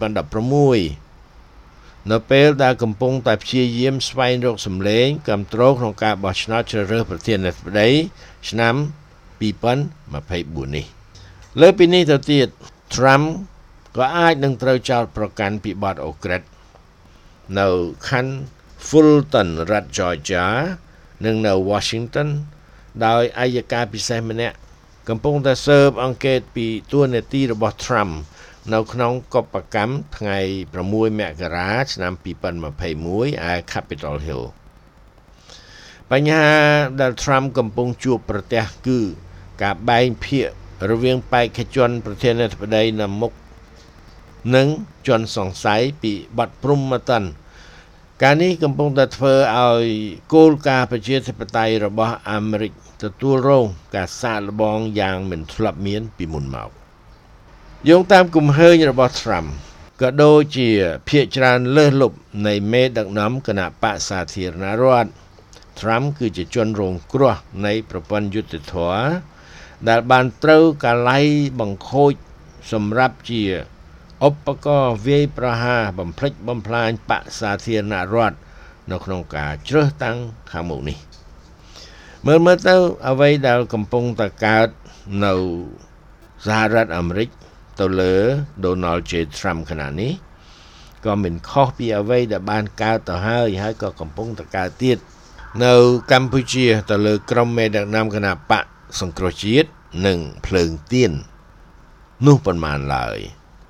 នៅពេលដែលកំពុងតែព្យាយាមស្វែងរកសម្លេងគាំទ្រក្នុងការបោះឆ្នោតជ្រើសរើសប្រធានាធិបតីឆ្នាំ2024នេះលើពីនេះទៅទៀត Trump ក៏អាចនឹងត្រូវចោទប្រកាន់ពីបទឧក្រិដ្ឋនៅខណ្ឌ Fulton រដ្ឋ Georgia និងនៅ Washington ដោយអัยការពិសេសម្នាក់កំពុងតែស៊ើបអង្កេតពីតួនាទីរបស់ Trump នៅក្នុងកុប្បកម្មថ្ងៃ6មករាឆ្នាំ2021ឯ Capitol Hill បញ្ហាដែល Trump កំពុងជួបប្រទះគឺការបែងភាគរវាងបេក្ខជនប្រធានាធិបតីនៅមុខនិងជនសង្ស័យពីបទព្រហ្មទណ្ឌការនេះកំពុងតែធ្វើឲ្យគោលការណ៍ប្រជាធិបតេយ្យរបស់អាមេរិកទទួលរងការសាកល្បងយ៉ាងមិនធ្លាប់មានពីមុនមកយោងតាមគំហើញរបស់ Trump ក៏ដូចជាភាគច្រើនលើសលប់នៃមេដឹកនាំគណៈបក្សសាធារណរដ្ឋ Trump គឺជាជនរងគ្រោះនៃប្រព័ន្ធយុត្តិធម៌ដែលបានត្រូវកាល័យបង្ខូចសម្រាប់ជាឧបករណ៍វាយប្រហារបំផ្លិចបំផ្លាញបក្សសាធារណរដ្ឋនៅក្នុងការជ្រើសតាំងខាងមុខនេះមើលទៅអ្វីដែលកំពុងតែកើតនៅសហរដ្ឋអាមេរិកទៅលើ Donald J. Trump ខណៈនេះក៏មិនខុសពីអ្វីដែលបានកើតទៅហើយក៏កំពុងតែកើតទៀតនៅកម្ពុជាទៅលើក្រុមមេដឹកនាំគណបក្សសង្គ្រោះជាតិនិងភ្លើងទៀននោះប៉ុន្មានឡើយ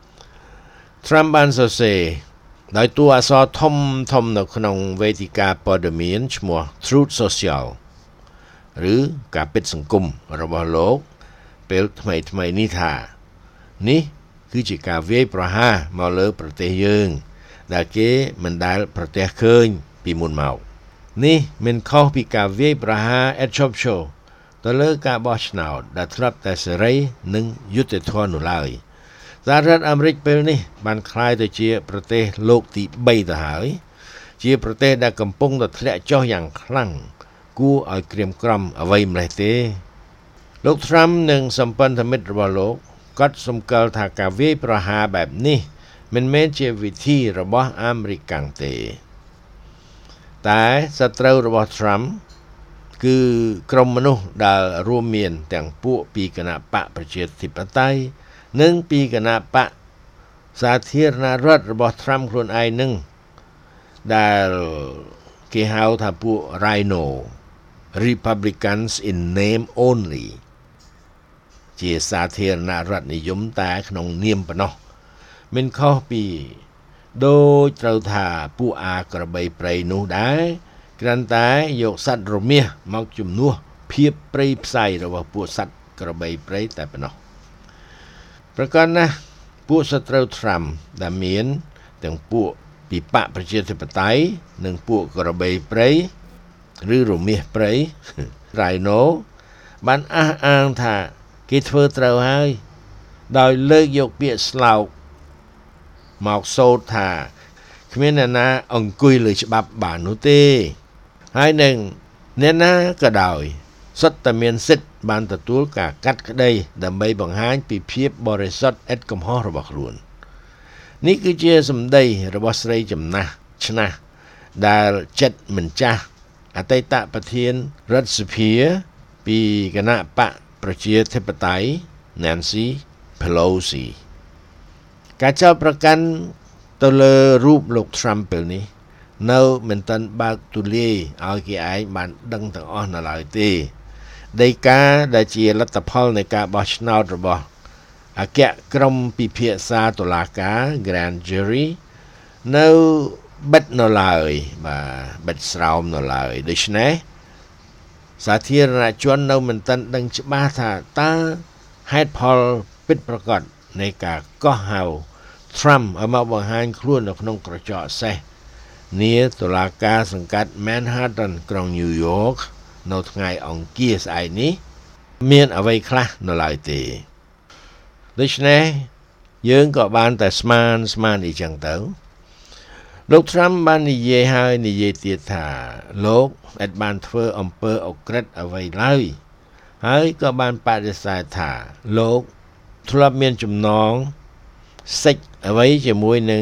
Trump បានសរសេរដោយតួអក្សរធំនៅក្នុងវេទិកាព័ត៌មានឈ្មោះ Truth Social ឬការពិតសង្គមរបស់លោកពេលថ្មីនេះថានេះគឺជាការវាយប្រហារមកលើប្រទេសយើងដែលគេមិនដែលប្រទះឃើញពីមុនមកនេះមិនខុសពីការវាយប្រហារឥតឈប់ឈរទៅលើការបោះឆ្នោតដែលធ្លាប់តែសេរីនិងយុត្តិធម៌នោះឡើយសហរដ្ឋអាមេរិកពេលនេះបានក្លាយទៅជាប្រទេសលោកទី3ទៅហើយជាប្រទេសដែលកំពុងតែធ្លាក់ចុះយ៉ាងខ្លាំងគួរឲ្យក្រៀមក្រំអ្វីម្លេះទេលោក Trump និងសម្ព័ន្ធមិត្តរបស់លោកក៏សម្គាល់ថាការវាយប្រហារបែបនេះមិនមែនជាវិធីរបស់អាមេរិកទេតែសត្រូវរបស់ Trump គឺក្រុមមនុស្សដែលរួមមានទាំងពួកពីគណបក្សប្រជាធិបតេយ្យនិងពីគណបក្សសាធារណរដ្ឋរបស់ Trump ខ្លួនឯងនឹងដែលគេហៅថាពួក Rhino Republicans in name only ជាសាធារណរដ្ឋនិយមតែក្នុងនាមប៉ុណ្ណោះមិនខុសពីដូចត្រូវថាពួកអាក្របីព្រៃនោះដែរគ្រាន់តែយកសត្វរមាសមកជំនួសភាពព្រៃផ្សៃរបស់ពួកសត្វក្របីព្រៃតែប៉ុណ្ណោះប្រកាសណាស់ពួកសត្រូវ Trump ដែលមានទាំងពួកពីបកប្រជាធិបតេយ្យនិងពួកក្របីព្រៃឬរមាសព្រៃ Rhino បានអះអាងថាគេធ្វើត្រូវហើយដោយលើកយកពាក្យស្លោកមកសូត្រថាគ្មានអ្នកណាអង្គុយលើច្បាប់បាននោះទេហើយនឹងអ្នកណាក៏ដោយសុទ្ធតែមានសិទ្ធិបានទទួលការកាត់ក្តីដើម្បីបង្ហាញពីភាពបរិសុទ្ធឥតកំហុសរបស់ខ្លួននេះគឺជាសម្ដីរបស់ស្រីចំណាស់ឆ្នះដែលចិត្តមិនចាស់អតីតប្រធានរដ្ឋសភាពីគណៈបកប្រជាធិបតេយ្យ Nancy Pelosi ការចោទប្រកាន់ទៅលើរូបលោក Trump ពេលនេះនៅមិនទាន់បើកទូលាយឲ្យគេឯងបានដឹងទាំងអស់នៅឡើយទេដីកាដែលជាលទ្ធផលនៃការបោះឆ្នោតរបស់អគ្គក្រុមពិភាក្សាតុលាការ Grand Jury នៅបិទនៅឡើយបិទស្រោមនៅឡើយដូច្នេះសាធារណជននៅមិនទាន់ដឹងច្បាស់ថាតើហេតុផលពិតប្រាកដនៃការកោះហៅ Trump ឲ្យមកបង្ហាញខ្លួននៅក្នុងក្រចកសេះនាតុលាការសង្កាត់ Manhattan ក្រុង New York នៅថ្ងៃអង្គារស្អែកនេះមានអ្វីខ្លះនៅឡើយទេដូច្នេះយើងក៏បានតែស្មានអីចឹងទៅលោក Trump បាននិយាយហើយនិយាយទៀតថាលោកអាចបានធ្វើអំពើអក្រិតអ្វីឡើយហើយក៏បានបដិសេធថាលោកធ្លាប់មានចំណងសិចអ្វីជាមួយនឹង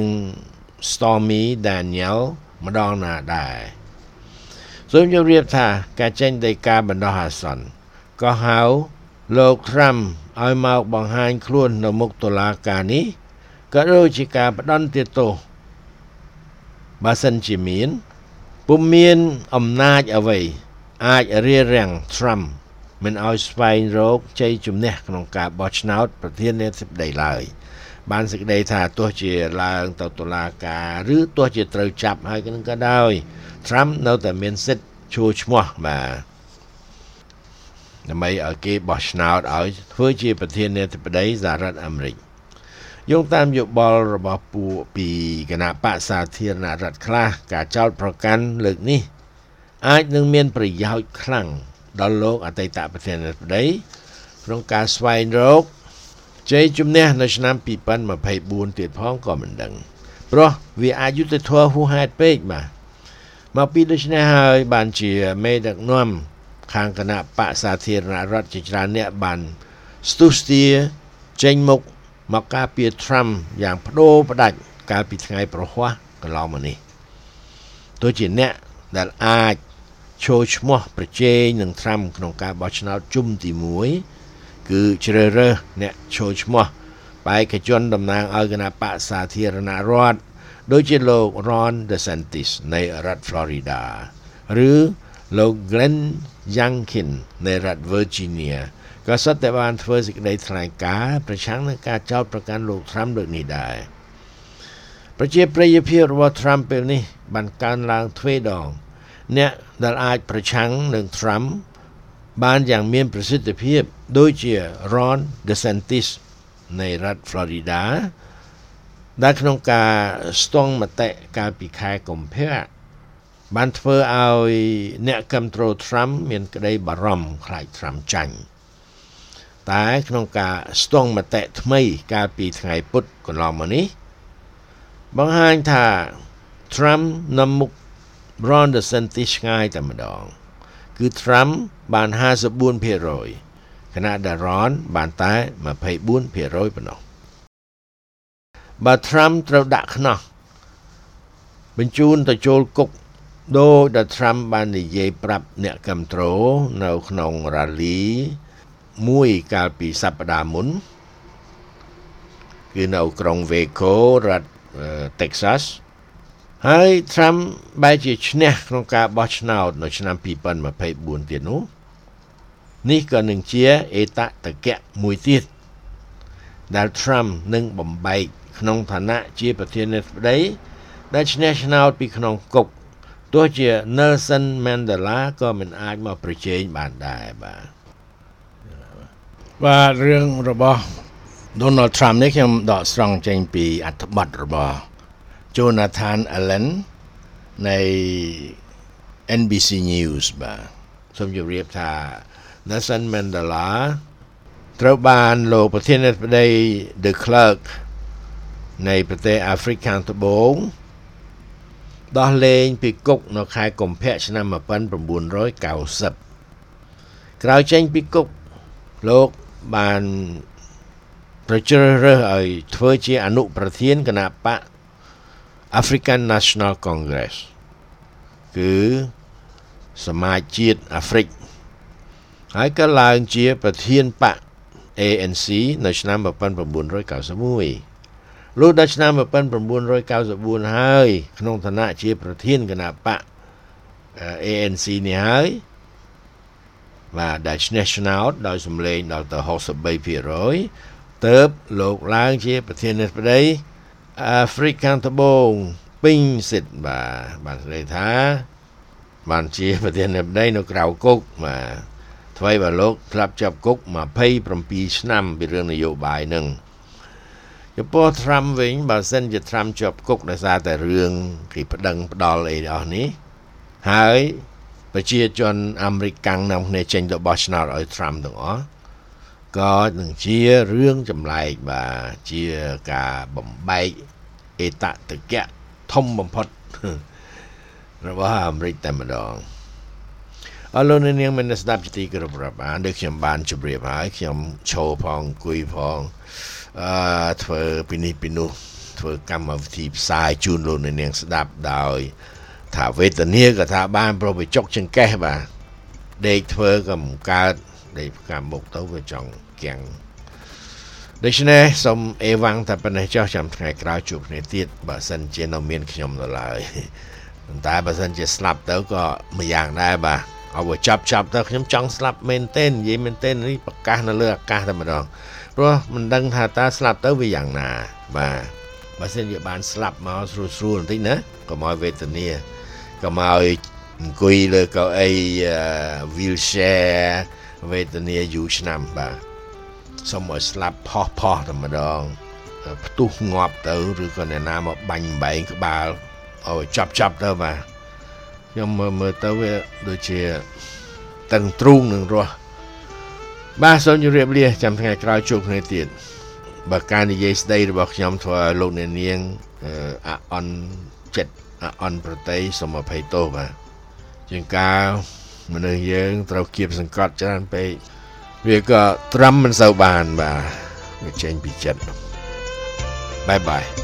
Stormy Daniel ម្ដងណាដែរសូមជម្រាបថាការចេញដីកាបណ្ដោះអាសន្នក៏ហៅលោក Trump ឲ្យមកបង្ហាញខ្លួននៅមុខតុលាការនេះក៏ដូចជាការផ្ដន្ទាទោសបើសិនជាពុំមានអំណាចអ្វីអាចរារាំង Trump មិនឲ្យស្វែងរកជ័យជំនះក្នុងការបោះឆ្នោតប្រធានាធិបតីឡើយបានសេចក្តីថាទោះជាឡើងទៅតុលាការឬទោះជាត្រូវចាប់ហើយនឹងក៏ដោយ Trump នៅតែមានសិទ្ធិជួឈ្មោះដើម្បីឲ្យគេបោះឆ្នោតឲ្យធ្វើជាប្រធានាធិបតីសហរដ្ឋអាមេរិកយោងតាមយោបល់របស់ពួកពីគណៈបក្សសាធារណរដ្ឋខ្លះការចោទប្រកាន់លើកនេះអាចនឹងមានប្រយោជន៍ខ្លាំងដល់លោកអតីតប្រធានាធិបតីក្នុងការស្វែងរកជ័យជំនះនៅឆ្នាំ2024ទៀតផងក៏មិនដឹងព្រោះវាអយុត្តិធម៌ហួសហេតុពេកមកពីដូច្នេះហើយបានជាមេដឹកនាំខាងគណៈបកសាធារណរដ្ឋជាច្រើនអ្នកបានស្ទុះស្ទាចេញមុខមកការពារ Trump យ៉ាងបដូរផ្ដាច់កាលពីថ្ងៃប្រហ័សកន្លងមកនេះទោះជាអ្នកដែលអាចចូលឈ្មោះប្រជែងនឹង Trump ក្នុងការបោះឆ្នោតជុំទី1គឺជ្រើសរើសអ្នកចូលឈ្មោះបេក្ខជនតំណាងឲ្យគណៈបកសាធារណរដ្ឋដូចជាលោក Ron DeSantis នៃរដ្ឋ Florida ឬលោក Glenn Youngkin នៃរដ្ឋ Virginia ក៏សុទ្ធតែបានធ្វើសេចក្តីថ្លែងការណ៍ប្រឆាំងនឹងការចោទប្រកាន់លោក Trump ដូចនេះដែរប្រជាប្រិយភាពរបស់ Trump ពេលនេះបានកើនឡើងទ្វេដងអ្នកដែលអាចប្រឆាំងនឹង Trump បានយ៉ាងមានប្រសិទ្ធភាពដូចជា Ron DeSantis នៃរដ្ឋ Florida ដែលក្នុងការស្ទង់មតិកាលពីខែកុម្ភៈបានធ្វើឲ្យអ្នកគាំទ្រ Trump មានក្តីបារម្ភខ្លាច Trump ចាញ់តែក្នុងការស្ទង់មតិថ្មីកាលពីថ្ងៃពុធកន្លងមកនេះបង្ហាញថា Trump នាំមុខ Ron DeSantis ឆ្ងាយតែម្ដងគឺ Trump បាន 54% ខណៈដែល Ron បានតែ 24% ប៉ុណ្ណោះបើ Trump ត្រូវដាក់ខ្នោះបញ្ជូនទៅចូលគុកដោយដែល Trump បាននិយាយប្រាប់អ្នកគាំទ្រនៅក្នុងរ៉ាលីមួយកាលពីសប្តាហ៍មុនគឺនៅក្រុង Waco រដ្ឋ Texas ហើយ Trump បែរជាឈ្នះក្នុងការបោះឆ្នោតនៅឆ្នាំ2024ទៀតនោះនេះក៏នឹងជាអេតតកៈមួយទៀតដែល Trump នឹងបំបែកក្នុងឋានៈជាប្រធានាធិបតីដែលឈ្នះឆ្នោតពីក្នុងគុកទោះជា Nelson Mandela ក៏មិនអាចមកប្រជែងបានដែរបាទរឿងរបស់ Donald Trump នេះខ្ញុំដកស្រង់ចេញពីអត្ថបទរបស់ Jonathan Allen នៃ NBC News បាទសូមជម្រាបថា Nelson Mandela ត្រូវបានលោកប្រធានាធិបតី De Klerk នៃប្រទេសអាហ្វ្រិកខាងត្បូងដោះលែងពីគុកនៅខែកុម្ភៈឆ្នាំ1990ក្រោយចេញពីគុកលោកបានប្រជ្រើសរើសឲ្យធ្វើជាអនុប្រធានគណៈបក African National Congress គឺសមាជជាតិអាហ្វ្រិកហើយក៏ឡើងជាប្រធានបក ANC នៅឆ្នាំ1991លុះដល់ឆ្នាំ1994ហើយក្នុងឋានៈជាប្រធានគណៈបក ANC នេះហើយបាទដែលឈ្នះឆ្នោតដោយសម្លេងដល់ទៅ 63% ទើបលោកឡើងជាប្រធានាធិបតីអាហ្វ្រិកខាងត្បូងពេញសិទ្ធិបាទស្ដីថាបានជាប្រធានាធិបតីនៅក្រៅគុកបាទថ្មីបើលោកធ្លាប់ជាប់គុក27ឆ្នាំពីរឿងនយោបាយនឹងចំពោះ Trump វិញបើសិនជា Trump ជាប់គុកដោយសារតែរឿងគេប្តឹងផ្ដាល់អីដល់នេះហើយប្រជាជនអាមេរិកកាំងនាំគ្នាចេញទៅបោះឆ្នោតឲ្យ Trump ទាំងអស់ក៏នឹងជារឿងចម្លែកបាទជាការបំបែកអេតតកៈធំបំផុតរបស់អាមេរិកតែម្ដងអរលោកនាងមានស្ដាប់ជាទីគោរពរាប់អានដូចខ្ញុំបានជម្រាបហើយខ្ញុំឈរផងអង្គុយផងធ្វើពីនេះពីនោះធ្វើកម្មវិធីផ្សាយជូនលោកនាងស្ដាប់ដោយថាវេទនាក៏ថាបានប្រពៃចុកចង្កេះបាទដេកធ្វើក៏មិនកើតដេកកម្មមុខទៅវាចង់គៀងដូច្នេះសូមអេវ៉ាំងតែប៉ុណ្ណេះចុះចាំថ្ងៃក្រោយជួបគ្នាទៀតបើសិនជានៅមានខ្ញុំនៅឡើយប៉ុន្តែបើសិនជាស្លាប់ទៅក៏មួយយ៉ាងដែរបាទអបចាប់ទៅខ្ញុំចង់ស្លាប់មែនទែននិយាយមែនទែននេះប្រកាសនៅលើអាកាសតែម្ដងព្រោះមិនដឹងថាតើស្លាប់ទៅវាយ៉ាងណាបាទបើសិនជាបានស្លាប់មកស្រួលបន្តិចណាកុំឲ្យវេទនាកុំឲ្យអង្គុយលើកៅអី wheelchair វេទនាយូរឆ្នាំបាទសូមឲ្យស្លាប់ផុសតែម្ដងផ្ទុះងាប់ទៅឬក៏អ្នកណាមកបាញ់បែងក្បាលឲ្យចាប់ទៅបាទខ្ញុំមើលទៅវាដូចជាតឹងទ្រូងនឹងរស់បាទសូមជម្រាបលាចាំថ្ងៃក្រោយជួបគ្នាទៀតបើការនិយាយស្ដីរបស់ខ្ញុំធ្វើឲ្យលោកអ្នកនាងអាអន់ចិត្តអាអន់ប្រតិសូមអភ័យទោសបាទជាងការមនុស្សយើងត្រូវគៀបសង្កត់ច្រើនពេកវាក៏ត្រឹមមិនសូវបានបាទវាចេញពីចិត្តបាយបាយ